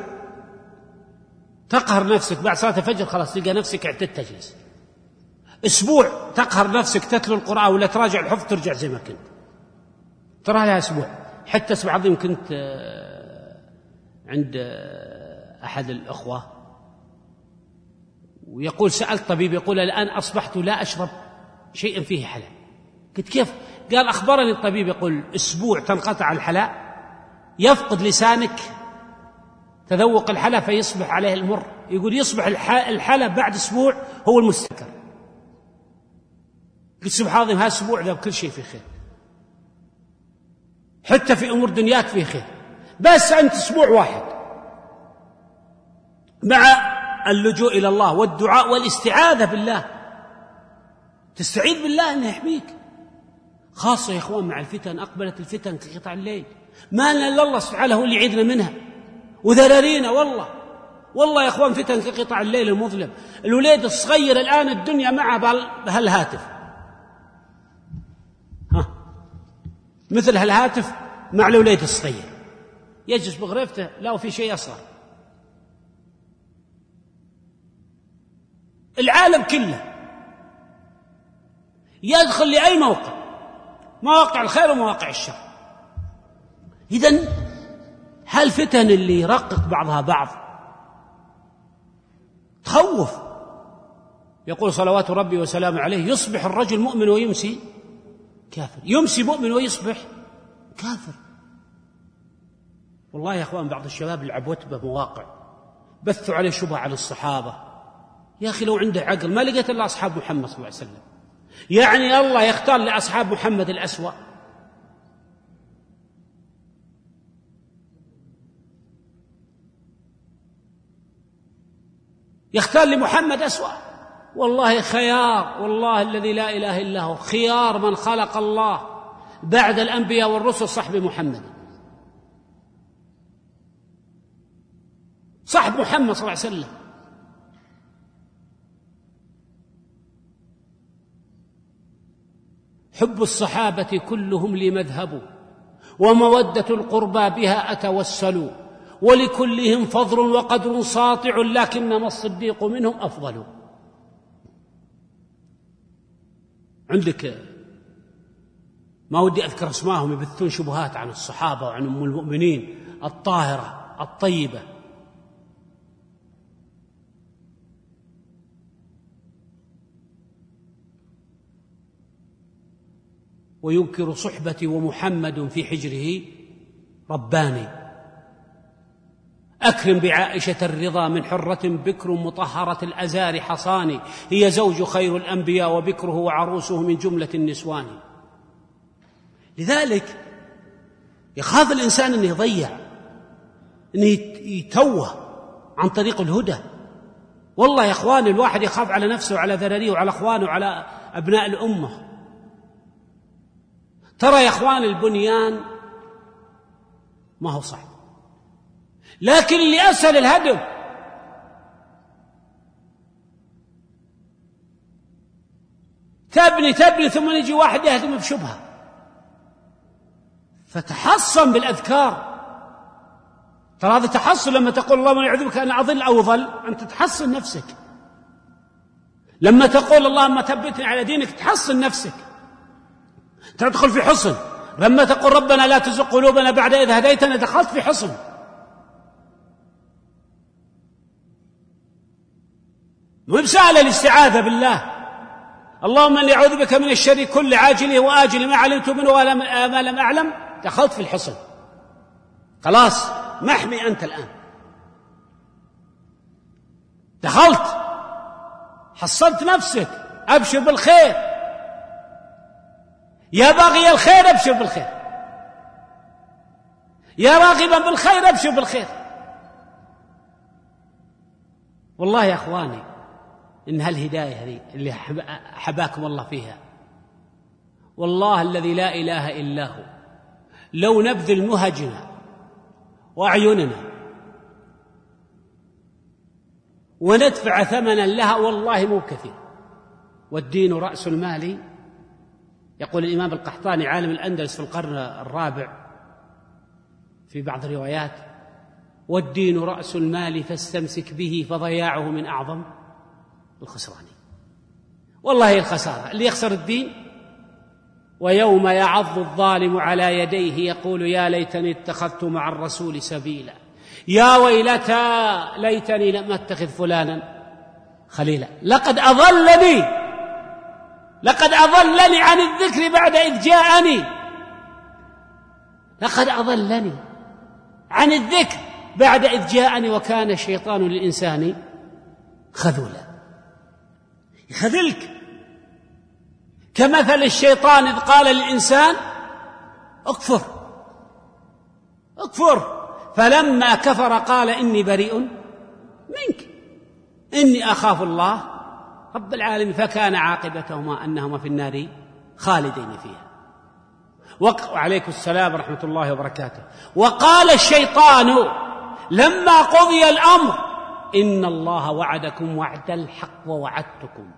تقهر نفسك بعد صلاة الفجر خلاص تلقى نفسك اعتدت تجلس. أسبوع تقهر نفسك تتلو القرآن ولا تراجع الحفظ ترجع زي ما كنت. ترى لها أسبوع. حتى أسبوع عظيم كنت عند أحد الأخوة ويقول سألت طبيب يقول الآن أصبحت لا أشرب شيئا فيه حلاء. قلت كيف؟ قال أخبرني الطبيب يقول أسبوع تنقطع الحلاء، يفقد لسانك تذوق الحلاء فيصبح عليه المر. يقول يصبح الحلاء بعد أسبوع هو المستكر. قلت سبحان الله، هذا أسبوع ذا كل شيء فيه خير، حتى في أمور دنياك فيه خير، بس أنت أسبوع واحد مع اللجوء إلى الله والدعاء والاستعاذة بالله، تستعيذ بالله أنه يحميك. خاصة يا إخوان مع الفتن، أقبلت الفتن كقطع الليل، ما لنا إلا الله سبحانه هو اللي يعيذنا منها وذرارينا. والله والله يا إخوان فتن كقطع الليل المظلم. الوليد الصغير الآن الدنيا معه بهالهاتف، ها مثل هالهاتف مع الوليد الصغير، يجلس بغرفته لا وفي شيء أصغر. العالم كله يدخل لأي موقع، مواقع الخير ومواقع الشر. إذن هالفتن اللي يرقق بعضها بعض تخوف. يقول صلوات ربي وسلامه عليه يصبح الرجل مؤمن ويمسي كافر، يمسي مؤمن ويصبح كافر. والله يا أخوان بعض الشباب لعب وتبه مواقع، بثوا عليه شبهة على الصحابة. يا أخي لو عنده عقل ما لقيت إلا أصحاب محمد صلى الله عليه وسلم. يعني الله يختار لأصحاب محمد الأسوأ؟ يختار لمحمد أسوأ؟ والله خيار، والله الذي لا إله إلا هو، خيار من خلق الله بعد الأنبياء والرسل صحب محمد، صحب محمد صلى الله عليه وسلم. حب الصحابة كلهم لي مذهب، ومودة القربى بها أتوسل، ولكلهم فضل وقدر ساطع، لكنما الصديق منهم أفضل. عندك ما ودي أذكر اسماهم يبثون شبهات عن الصحابة وعن أم المؤمنين الطاهرة الطيبة. وينكر صحبتي ومحمد في حجره رباني. أكرم بعائشة الرضا من حرة بكر مطهرة الأزار حصاني، هي زوج خير الأنبياء وبكره وعروسه من جملة النسوان. لذلك يخاف الإنسان أن يضيع، أن يتوه عن طريق الهدى. والله يا أخواني الواحد يخاف على نفسه وعلى ذراريه وعلى أخوانه وعلى أبناء الأمة. ترى يا أخوان البنيان ما هو صعب، لكن اللي أسهل الهدم. تبني تبني ثم يجي واحد يهدم بشبهة، فتحصن بالأذكار. ترى هذا تحصن. لما تقول اللهم أعوذ بك أن أضل أو أضل، أنت تحصن نفسك. لما تقول اللهم ثبتني على دينك تحصن نفسك، تدخل في حصن. لما تقول ربنا لا تزغ قلوبنا بعد إذ هديتنا دخلت في حصن. مو بسهل الاستعاذة بالله. اللهم اني اعوذ بك من الشر كل عاجله واجله ما علمت منه وما لم اعلم، دخلت في الحصن. خلاص محمي انت الان، دخلت حصلت نفسك. ابشر بالخير يا باغي الخير، ابشر بالخير يا راغبا بالخير، ابشر بالخير. والله يا اخواني إن هالهداية هذه اللي حباكم الله فيها، والله الذي لا إله إلا هو، لو نبذل مهجنا وأعيننا وندفع ثمنا لها والله مو كثير. والدين رأس المال، يقول الإمام القحطاني عالم الأندلس في القرن الرابع في بعض الروايات: والدين رأس المال فاستمسك به فضياعه من أعظم الخسران. والله هي الخسارة اللي يخسر الدين. ويوم يعض الظالم على يديه يقول يا ليتني اتخذت مع الرسول سبيلا، يا ويلتى ليتني لم اتخذ فلانا خليلا، لقد أضلني لقد أضلني عن الذكر بعد إذ جاءني لقد أضلني عن الذكر بعد إذ جاءني وكان الشيطان للإنسان خذولا. يخذلك كمثل الشيطان إذ قال للإنسان اكفر اكفر فلما كفر قال إني بريء منك إني أخاف الله رب العالمين، فكان عاقبتهما أنهما في النار خالدين فيها. وعليكم السلام ورحمة الله وبركاته. وقال الشيطان لما قضي الأمر إن الله وعدكم وعد الحق ووعدتكم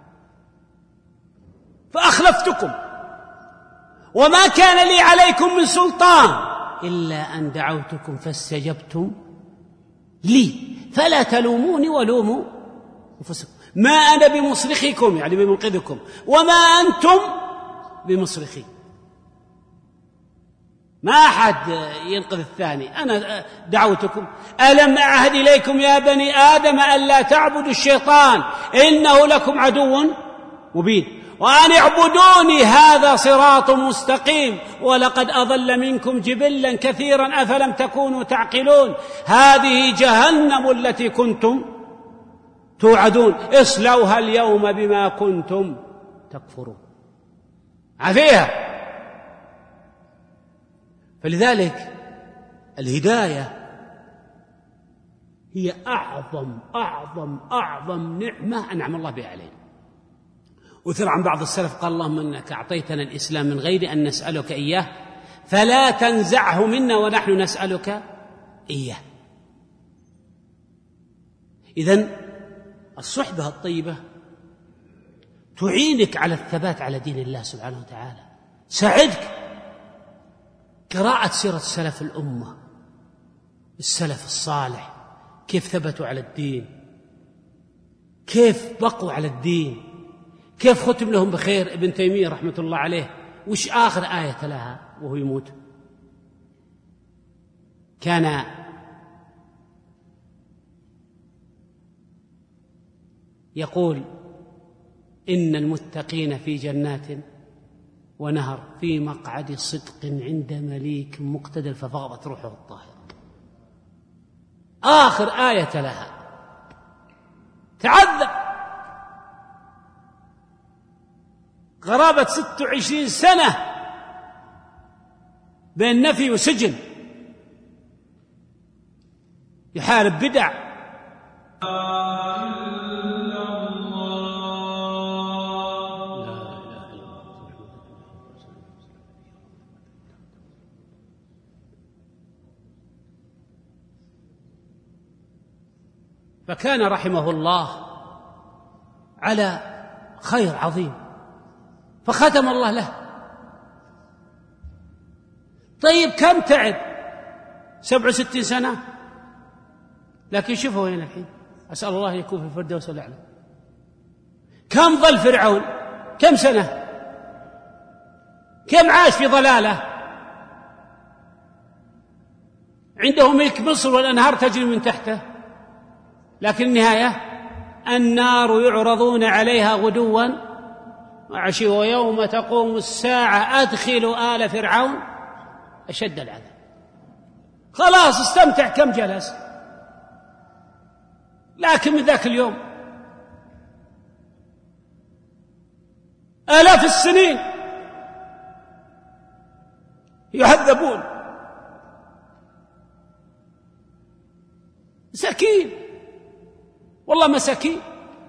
فأخلفتكم وما كان لي عليكم من سلطان إلا أن دعوتكم فاستجبتم لي فلا تلوموني ولوموا أنفسكم، ما أنا بمصرخكم يعني بمنقذكم وما أنتم بمصرخي. ما أحد ينقذ الثاني، أنا دعوتكم. ألم أعهد إليكم يا بني آدم ألا تعبدوا الشيطان إنه لكم عدو مبين. وأن اعبدوني هذا صراط مستقيم ولقد أضل منكم جبلا كثيرا أفلم تكونوا تعقلون هذه جهنم التي كنتم توعدون اصلوها اليوم بما كنتم تكفرون عافيها. فلذلك الهداية هي أعظم أعظم أعظم نعمة أنعم الله بها علينا. وثر عن بعض السلف قال اللهم إنك أعطيتنا الإسلام من غير أن نسألك إياه فلا تنزعه منا ونحن نسألك إياه. إذن الصحبة الطيبة تعينك على الثبات على دين الله سبحانه وتعالى، ساعدك. قراءة سيرة السلف الأمة، السلف الصالح، كيف ثبتوا على الدين، كيف بقوا على الدين، كيف ختم لهم بخير. ابن تيمية رحمة الله عليه وش آخر آية لها وهو يموت؟ كان يقول إن المتقين في جنات ونهر في مقعد صدق عند مليك مقتدر ففاضت روحه الطاهرة. آخر آية لها. تعذب قرابة ست وعشرين سنة بين نفي وسجن، يحارب بدع. فكان رحمه الله على خير عظيم فختم الله له. طيب كم تعب؟ سبع وستين سنة، لكن شوفوا وين الحين. أسأل الله يكون في الفردوس الأعلى. كم ظل فرعون؟ كم سنة؟ كم عاش في ضلاله؟ عنده ملك مصر والأنهار تجري من تحته، لكن النهاية النار يعرضون عليها غدوا وعشيا ويوم تقوم الساعة أدخلوا آل فرعون أشد العذاب. خلاص استمتع. كم جلس؟ لكن من ذاك اليوم آلاف السنين يعذبون. مساكين والله مساكين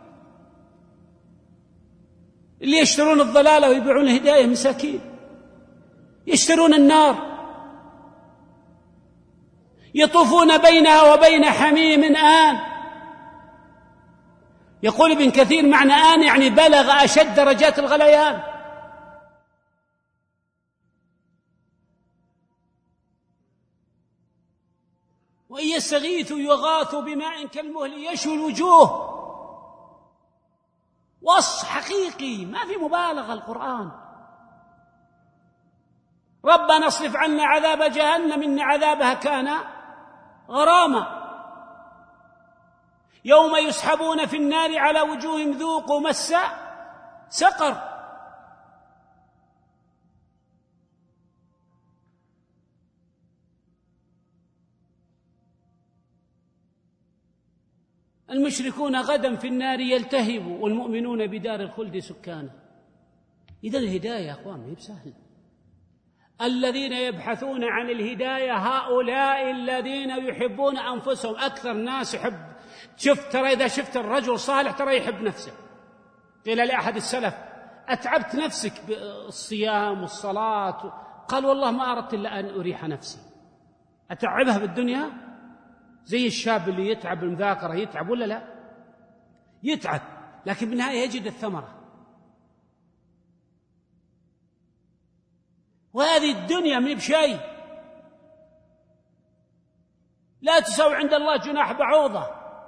اللي يشترون الضلالة ويبيعون الهداية، مساكين يشترون النار، يطوفون بينها وبين حميم آن. يقول ابن كثير معنى آن يعني بلغ أشد درجات الغليان. وإن يستغيثوا يغاثوا بماء كالمهل يشوي الوجوه. وصف حقيقي ما في مبالغة القرآن. ربنا اصرف عنا عذاب جهنم إن عذابها كان غراما يوم يسحبون في النار على وجوههم ذوقوا مس سقر. المشركون غدا في النار يلتهبوا والمؤمنون بدار الخلد سكانا. إذن الهداية يا أخوان ما هي بسهلة. الذين يبحثون عن الهداية هؤلاء الذين يحبون أنفسهم. أكثر ناس يحب، شفت ترى إذا شفت الرجل صالح ترى يحب نفسه. قيل لأحد السلف أتعبت نفسك بالصيام والصلاة؟ قال والله ما أردت إلا أن أريح نفسي. أتعبها بالدنيا زي الشاب اللي يتعب المذاكرة، يتعب ولا لا؟ يتعب، لكن بالنهاية يجد الثمرة. وهذه الدنيا من بشيء، لا تساوي عند الله جناح بعوضة.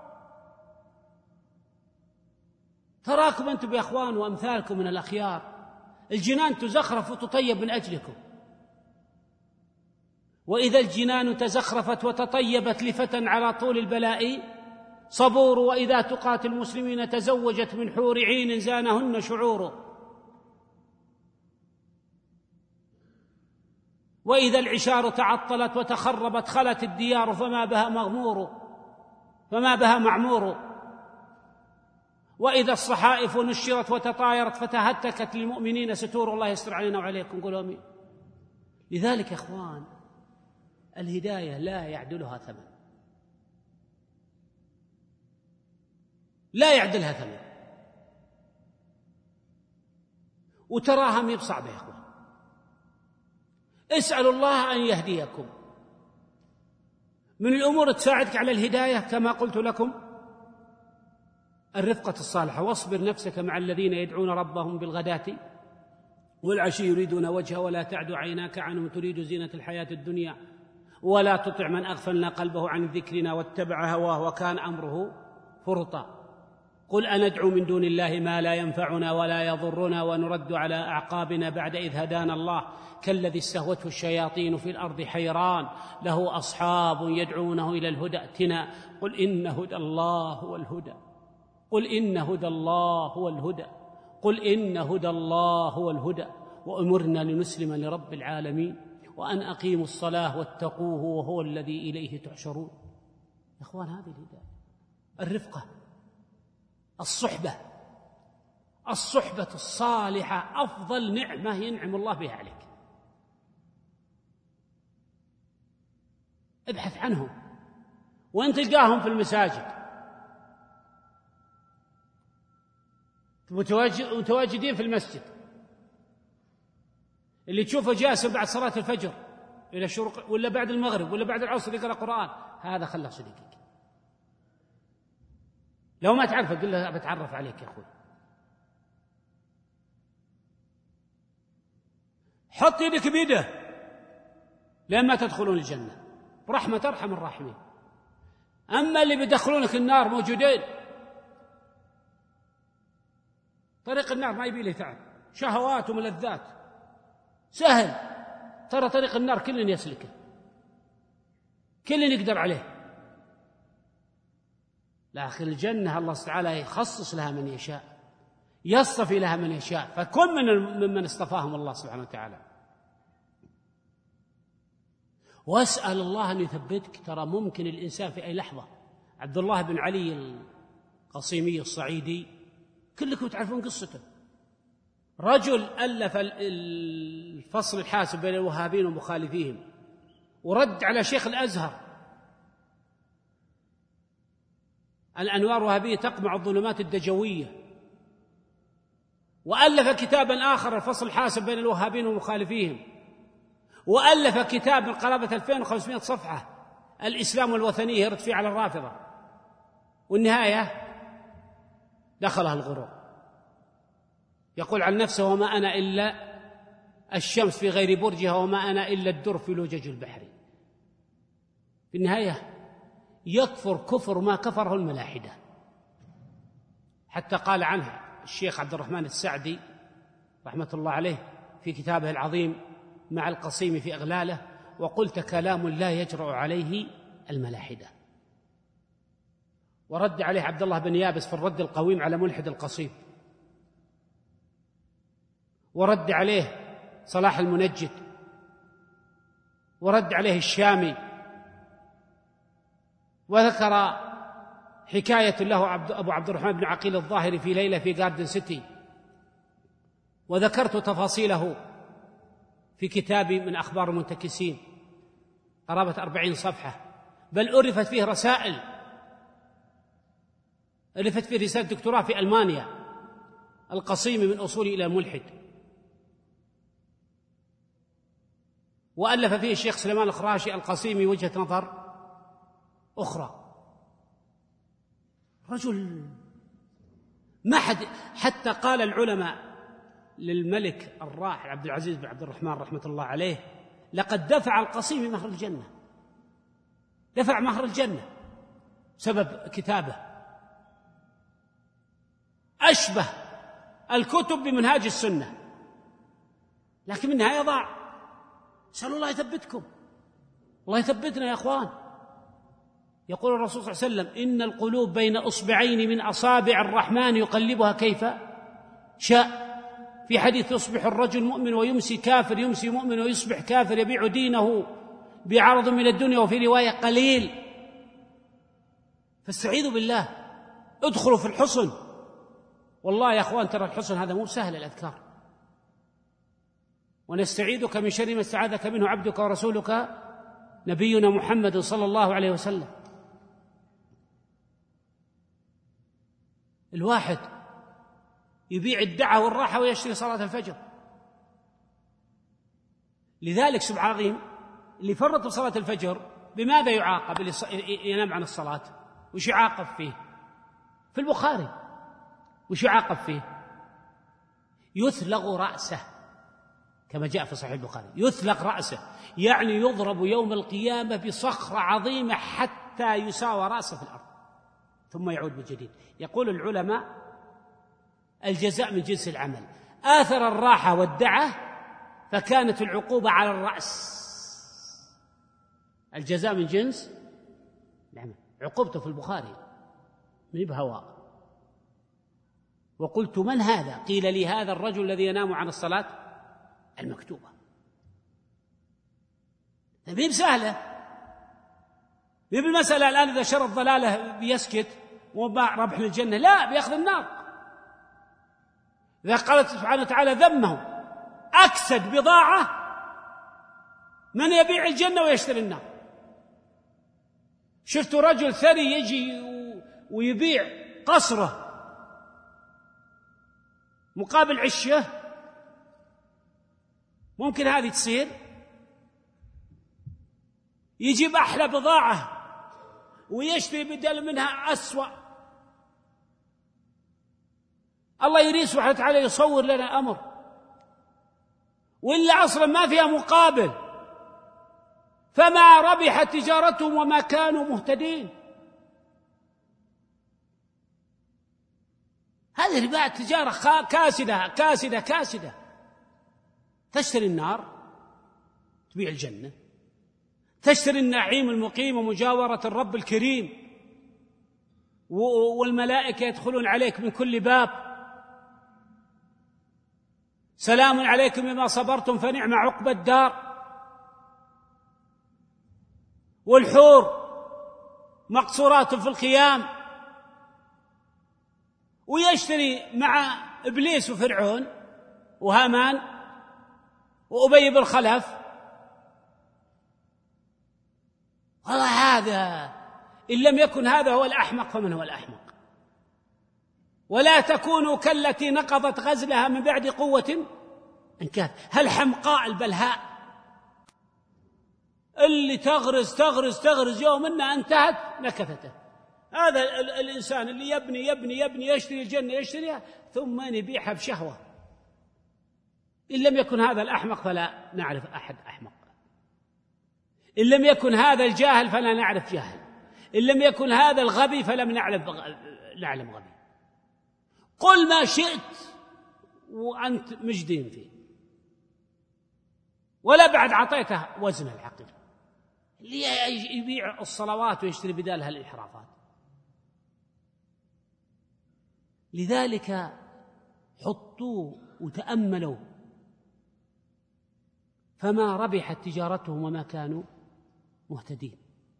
تراكم أنتم يا أخوان وأمثالكم من الأخيار الجنان تزخرف وتطيب من أجلكم. وإذا الجنان تزخرفت وتطيبت لفتى على طول البلاء صبور. وإذا تقات المسلمين تزوجت من حور عين زانهن شعور. وإذا العشار تعطلت وتخربت خلت الديار فما بها مغمور فما بها معمور، وإذا الصحائف نشرت وتطايرت فتهتكت للمؤمنين ستور. الله يستر علينا وعليكم، قولوا آمين. لذلك يا إخوان الهداية لا يعدلها ثمن، لا يعدلها ثمن، وتراها مي بصعبة يا إخوان. اسألوا الله أن يهديكم. من الأمور تساعدك على الهداية كما قلت لكم الرفقة الصالحة. واصبر نفسك مع الذين يدعون ربهم بالغداة والعشي يريدون وجهه ولا تعد عيناك عنهم تريد زينة الحياة الدنيا ولا تطع من أغفلنا قلبه عن ذكرنا واتبع هواه وكان أمره فرطا. قل أندعو من دون الله ما لا ينفعنا ولا يضرنا ونرد على أعقابنا بعد إذ هدانا الله كالذي استهوته الشياطين في الأرض حيران له أصحاب يدعونه إلى الهدى ائتنا. قل إن هدى الله هو الهدى قل إن هدى الله هو الهدى قل إن هدى الله هو الهدى وأمرنا لنسلم لرب العالمين وأن أقيموا الصلاة واتقوه وهو الذي إليه تحشرون. يا إخوان هذه الهداية، الرفقة، الصحبة، الصحبة الصالحة أفضل نعمة ينعم الله بها عليك. ابحث عنهم وأنت تلقاهم في المساجد متواجدين في المسجد، اللي تشوفه جالس بعد صلاة الفجر إلى الشروق ولا بعد المغرب ولا بعد العصر يقرأ قرآن، هذا خلق صديقك. لو ما تعرفه قل له بتعرف عليك يا أخوي. حط يدك بيده لما تدخلون الجنة برحمة أرحم الراحمين. أما اللي بيدخلونك النار موجودين. طريق النار ما يبي له تعب، شهوات وملذات سهل. ترى طريق النار كل يسلكه، كل يقدر عليه، لكن الجنة الله تعالى يخصص لها من يشاء، يصطفي لها من يشاء، فكن من ممن اصطفاهم الله سبحانه وتعالى. واسأل الله أن يثبتك. ترى ممكن الإنسان في أي لحظة. عبد الله بن علي القصيمي الصعيدي كلكم تعرفون قصته، رجل ألف الفصل الحاسب بين الوهابين ومخالفيهم ورد على شيخ الأزهر الأنوار وهابية تقمع الظلمات الدجوية، وألف كتابا آخر الفصل الحاسب بين الوهابين ومخالفيهم، وألف كتاب من قرابة ألفين وخمسمائة صفحة الإسلام والوثنية يرد فيه على الرافضة، والنهاية دخلها الغرور. يقول عن نفسه وما أنا إلا الشمس في غير برجها وما أنا إلا الدر في لجج البحر. في النهاية يكفر كفر ما كفره الملاحدة، حتى قال عنه الشيخ عبد الرحمن السعدي رحمة الله عليه في كتابه العظيم مع القصيم في أغلاله: وقلت كلام لا يجرؤ عليه الملاحدة. ورد عليه عبد الله بن يابس في الرد القويم على ملحد القصيم، ورد عليه صلاح المنجد، ورد عليه الشامي. وذكر حكاية له أبو عبد الرحمن بن عقيل الظاهري في ليلة في جاردن سيتي، وذكرت تفاصيله في كتابي من أخبار المنتكسين قرابة أربعين صفحة، بل ألفت فيه رسائل، ألفت فيه رسالة دكتوراه في ألمانيا: القصيم من أصولي إلى الملحد. وألف فيه الشيخ سليمان الخراشي: القصيمي وجهة نظر أخرى. رجل ما حد، حتى قال العلماء للملك الراحل عبد العزيز بن عبد الرحمن رحمة الله عليه: لقد دفع القصيمي مهر الجنة، دفع مهر الجنة سبب كتابه. أشبه الكتب بمنهاج السنة، لكن من النهاية ضاع. سألوا الله يثبتكم، الله يثبتنا يا أخوان. يقول الرسول صلى الله عليه وسلم: إن القلوب بين أصبعين من أصابع الرحمن يقلبها كيف شاء. في حديث يصبح الرجل مؤمن ويمسي كافر، يمسي مؤمن ويصبح كافر، يبيع دينه بعرض من الدنيا، وفي رواية قليل. فاستعيذوا بالله، ادخلوا في الحصن. والله يا أخوان ترى الحصن هذا مو سهل الأذكار. ونستعيذك من شر ما استعاذك منه عبدك ورسولك نبينا محمد صلى الله عليه وسلم. الواحد يبيع الدعة والراحة ويشتري صلاة الفجر. لذلك سبحان الله اللي فرط صلاة الفجر بماذا يعاقب؟ اللي ينام عن الصلاة وش يعاقب فيه؟ في البخاري وش يعاقب فيه؟ يثلغ رأسه، كما جاء في صحيح البخاري، يثلغ رأسه يعني يضرب يوم القيامة بصخرة عظيمة حتى يساوى رأسه في الأرض ثم يعود من جديد. يقول العلماء الجزاء من جنس العمل. آثر الراحة والدعة فكانت العقوبة على الرأس. الجزاء من جنس العمل، عقوبته في البخاري من بهواء. وقلت من هذا؟ قيل لي هذا الرجل الذي ينام عن الصلاة المكتوبة. هذه بسهلة، مو بالمسألة الآن إذا شرط ضلاله بيسكت وباع ربح للجنة، لا، بيأخذ النار. إذا قالت سبحانه وتعالى ذمهم أكسد بضاعة من يبيع الجنة ويشتري النار. شفت رجل ثري يجي ويبيع قصره مقابل عشه؟ ممكن هذه تصير؟ يجيب أحلى بضاعة ويشتري بدل منها أسوأ. الله يريد سبحانه وتعالى يصور لنا أمر، وإلا أصلا ما فيها مقابل، فما ربحت تجارتهم وما كانوا مهتدين. هذه رباع تجارة كاسدة كاسدة كاسدة. تشتري النار تبيع الجنة، تشتري النعيم المقيم ومجاورة الرب الكريم، والملائكة يدخلون عليك من كل باب، سلام عليكم بما صبرتم فنعم عقبى الدار، والحور مقصورات في الخيام. ويشتري مع إبليس وفرعون وهامان وأبي بن خلف. والله هذا إن لم يكن هذا هو الأحمق فمن هو الأحمق؟ ولا تكونوا كالتي نقضت غزلها من بعد قوة أنكاثا. هل حمقاء البلهاء اللي تغرز تغرز تغرز يوم أنها انتهت نكثته. هذا الإنسان اللي يبني يبني يبني يشتري الجنة يشتريها ثم يبيعها بشهوة. إن لم يكن هذا الأحمق فلا نعرف أحد أحمق. إن لم يكن هذا الجاهل فلا نعرف جاهل. إن لم يكن هذا الغبي فلم نعلم نعلم غبي. قل ما شئت وأنت مجدين فيه، ولا بعد عطيته وزن العقل. اللي يبيع الصلوات ويشتري بدالها الانحرافات. لذلك حطوا وتأملوا، فما ربحت تجارتهم وما كانوا مهتدين.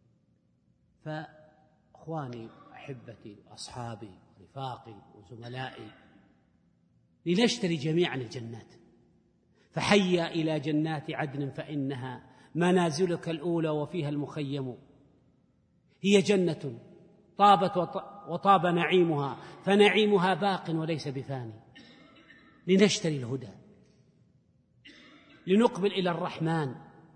فأخواني أحبتي وأصحابي ورفاقي وزملائي، لنشتري جميعا الجنات. فحيا إلى جنات عدن فإنها منازلك الأولى وفيها المخيم. هي جنة طابت وطاب نعيمها، فنعيمها باق وليس بفاني. لنشتري الهدى، لنقبل إلى الرحمن،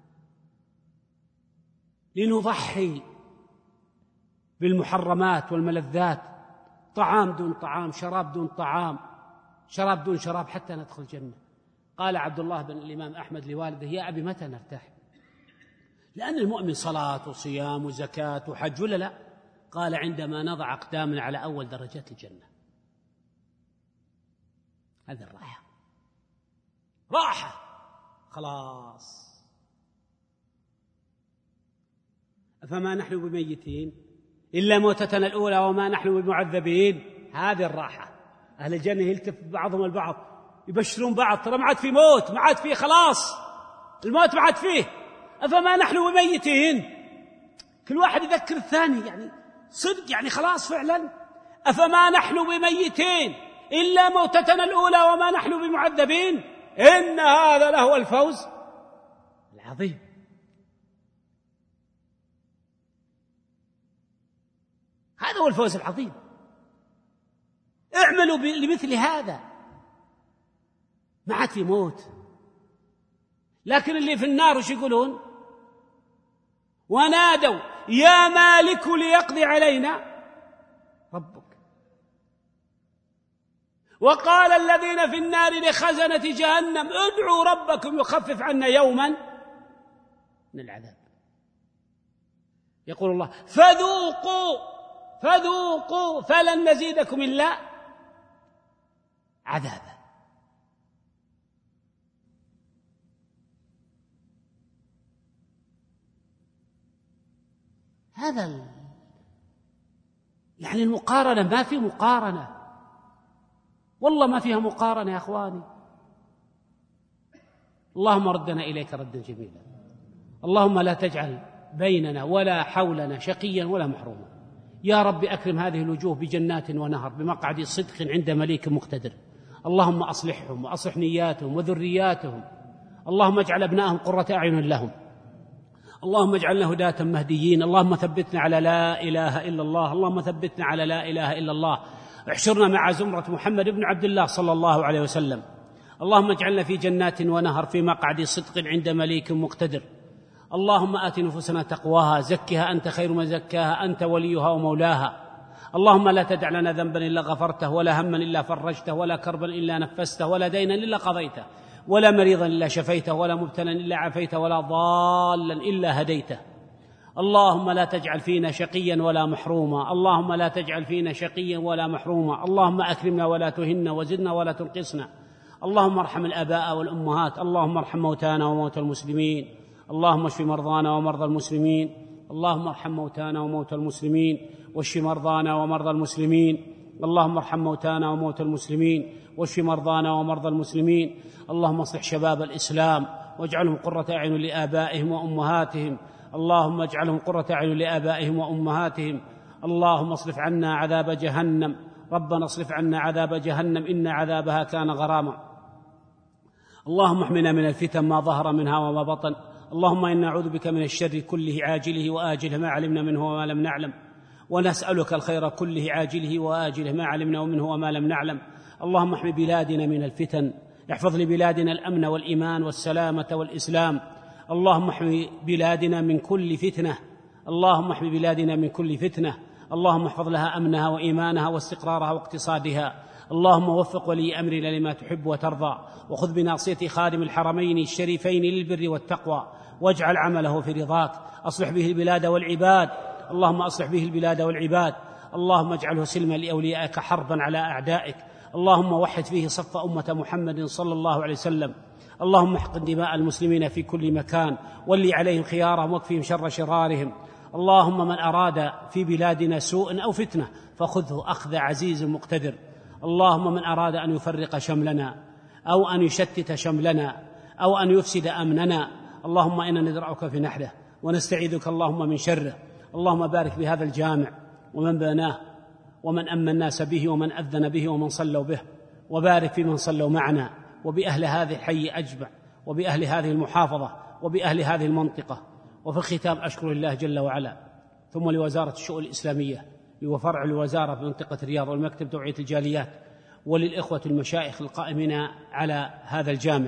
لنضحي بالمحرمات والملذات، طعام دون طعام، شراب دون طعام، شراب دون شراب، حتى ندخل الجنة. قال عبد الله بن الإمام أحمد لوالده: يا أبي متى نرتاح؟ لأن المؤمن صلاة وصيام وزكاة وحج ولا لا؟ قال: عندما نضع أقدامنا على أول درجات الجنة. هذه الراحة، راحة خلاص. أفما نحن بميتين إلا موتتنا الأولى وما نحن بمعذبين. هذه الراحة. أهل الجنة يلتف بعضهم البعض يبشرون بعض ترى ما عاد في موت، ما عاد في خلاص، الموت ما عاد فيه، أفما نحن بميتين. كل واحد يذكر الثاني، يعني صدق، يعني خلاص فعلا، أفما نحن بميتين إلا موتتنا الأولى وما نحن بمعذبين إن هذا لهو الفوز العظيم. هذا هو الفوز العظيم. اعملوا لمثل هذا، ما عاد في موت. لكن اللي في النار وش يقولون؟ ونادوا يا مالك ليقضي علينا ربك. وقال الذين في النار لخزنة جهنم ادعوا ربكم يخفف عنا يوما من العذاب. يقول الله فذوقوا فذوقوا فلن نزيدكم إلا عذابا. هذا ال... يعني المقارنة ما في مقارنة، والله ما فيها مقارنة يا أخواني. اللهم ردنا إليك ردا جميلا. اللهم لا تجعل بيننا ولا حولنا شقيا ولا محروما. يا رب أكرم هذه الوجوه بجنات ونهر بمقعد صدق عند مليك مقتدر. اللهم أصلحهم وأصلح نياتهم وذرياتهم. اللهم اجعل أبنائهم قرة أعين لهم. اللهم اجعلنا هداة مهديين. اللهم ثبتنا على لا إله إلا الله. اللهم ثبتنا على لا إله إلا الله. احشرنا مع زمرة محمد بن عبد الله صلى الله عليه وسلم. اللهم اجعلنا في جنات ونهر في مقعد صدق عند مليك مقتدر. اللهم آت نفوسنا تقواها، زكها أنت خير من زكاها، أنت وليها ومولاها. اللهم لا تدع لنا ذنبا إلا غفرته، ولا هما إلا فرجته، ولا كربا إلا نفسته، ولا دينا إلا قضيته، ولا مريضا إلا شفيته، ولا مبتلا إلا عافيته، ولا ضالا إلا هديته. اللهم لا تجعل فينا شقيا ولا محروما. اللهم لا تجعل فينا شقيا ولا محروما. اللهم أكرمنا ولا تهنا، وزدنا ولا تنقصنا. اللهم ارحم الآباء والأمهات. اللهم ارحم موتانا وموتى المسلمين. اللهم اشف مرضانا ومرضى المسلمين. اللهم ارحم موتانا وموتى المسلمين، واشف مرضانا ومرضى المسلمين. اللهم ارحم موتانا وموتى المسلمين، واشف مرضانا ومرضى المسلمين. اللهم اصلح شباب الإسلام واجعلهم قرة أعين لآبائهم وأمهاتهم. اللهم اجعلهم قرة أعين لآبائهم وأمهاتهم. اللهم اصرف عنا عذاب جهنم. ربنا اصرف عنا عذاب جهنم إن عذابها كان غراما. اللهم احمنا من الفتن ما ظهر منها وما بطن. اللهم إنا نعوذ بك من الشر كله عاجله وآجله ما علمنا منه وما لم نعلم، ونسألك الخير كله عاجله وآجله ما علمنا منه وما لم نعلم. اللهم احمي بلادنا من الفتن، احفظ لبلادنا الأمن والإيمان والسلامة والإسلام. اللهم احمي بلادنا من كل فتنة. اللهم احمي بلادنا من كل فتنة. اللهم احفظ لها أمنها وإيمانها واستقرارها واقتصادها. اللهم وفق ولي أمرنا لما تحب وترضى، وخذ بناصية خادم الحرمين الشريفين للبر والتقوى، واجعل عمله في رضاك. أصلح به البلاد والعباد. اللهم أصلح به البلاد والعباد. اللهم اجعله سلما لأوليائك حربا على أعدائك. اللهم وحد فيه صف أمة محمد صلى الله عليه وسلم. اللهم احقن دماء المسلمين في كل مكان، ولي عليهم خيارهم واكفهم شر شرارهم. اللهم من أراد في بلادنا سوء أو فتنة فخذه أخذ عزيز مقتدر. اللهم من أراد أن يفرق شملنا أو أن يشتت شملنا أو أن يفسد أمننا، اللهم إنا ندرعك في نحره ونستعيذك اللهم من شره. اللهم بارك بهذا الجامع ومن بناه ومن أمن الناس به ومن أذن به ومن صلوا به، وبارك في من صلوا معنا وبأهل هذه الحي أجمع، وبأهل هذه المحافظة، وبأهل هذه المنطقة. وفي الختام أشكر الله جل وعلا، ثم لوزارة الشؤون الإسلامية وفرع الوزارة في منطقة الرياض والمكتب توعية الجاليات، وللإخوة المشايخ القائمين على هذا الجامع،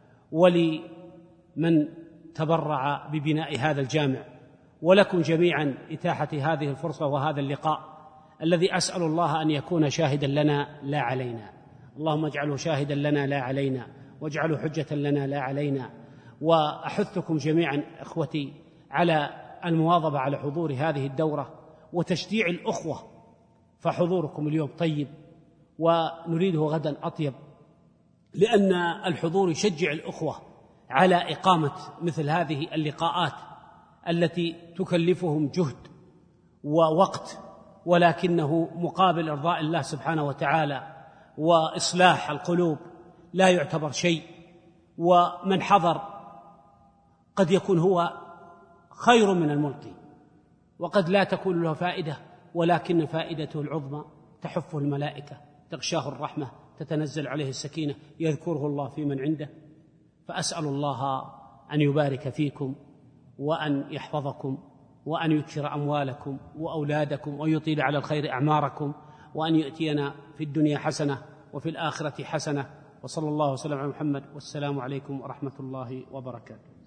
ولمن تبرع ببناء هذا الجامع، ولكم جميعا إتاحة هذه الفرصة وهذا اللقاء الذي أسأل الله أن يكون شاهدا لنا لا علينا. اللهم اجعله شاهدا لنا لا علينا، واجعله حجة لنا لا علينا. وأحثكم جميعا إخوتي على المواظبة على حضور هذه الدورة وتشجيع الأخوة، فحضوركم اليوم طيب ونريده غدا أطيب، لأن الحضور يشجع الأخوة على إقامة مثل هذه اللقاءات التي تكلفهم جهد ووقت، ولكنه مقابل إرضاء الله سبحانه وتعالى وإصلاح القلوب لا يعتبر شيء، ومن حضر قد يكون هو خير من الملقي، وقد لا تكون له فائدة، ولكن فائدته العظمى تحفه الملائكة، تغشاه الرحمة، تتنزل عليه السكينة، يذكره الله في من عنده. فأسأل الله أن يبارك فيكم، وأن يحفظكم، وأن يكثر أموالكم وأولادكم، ويطيل على الخير أعماركم، وأن يؤتينا في الدنيا حسنة وفي الآخرة حسنة. وصلى الله وسلم على محمد، والسلام عليكم ورحمة الله وبركاته.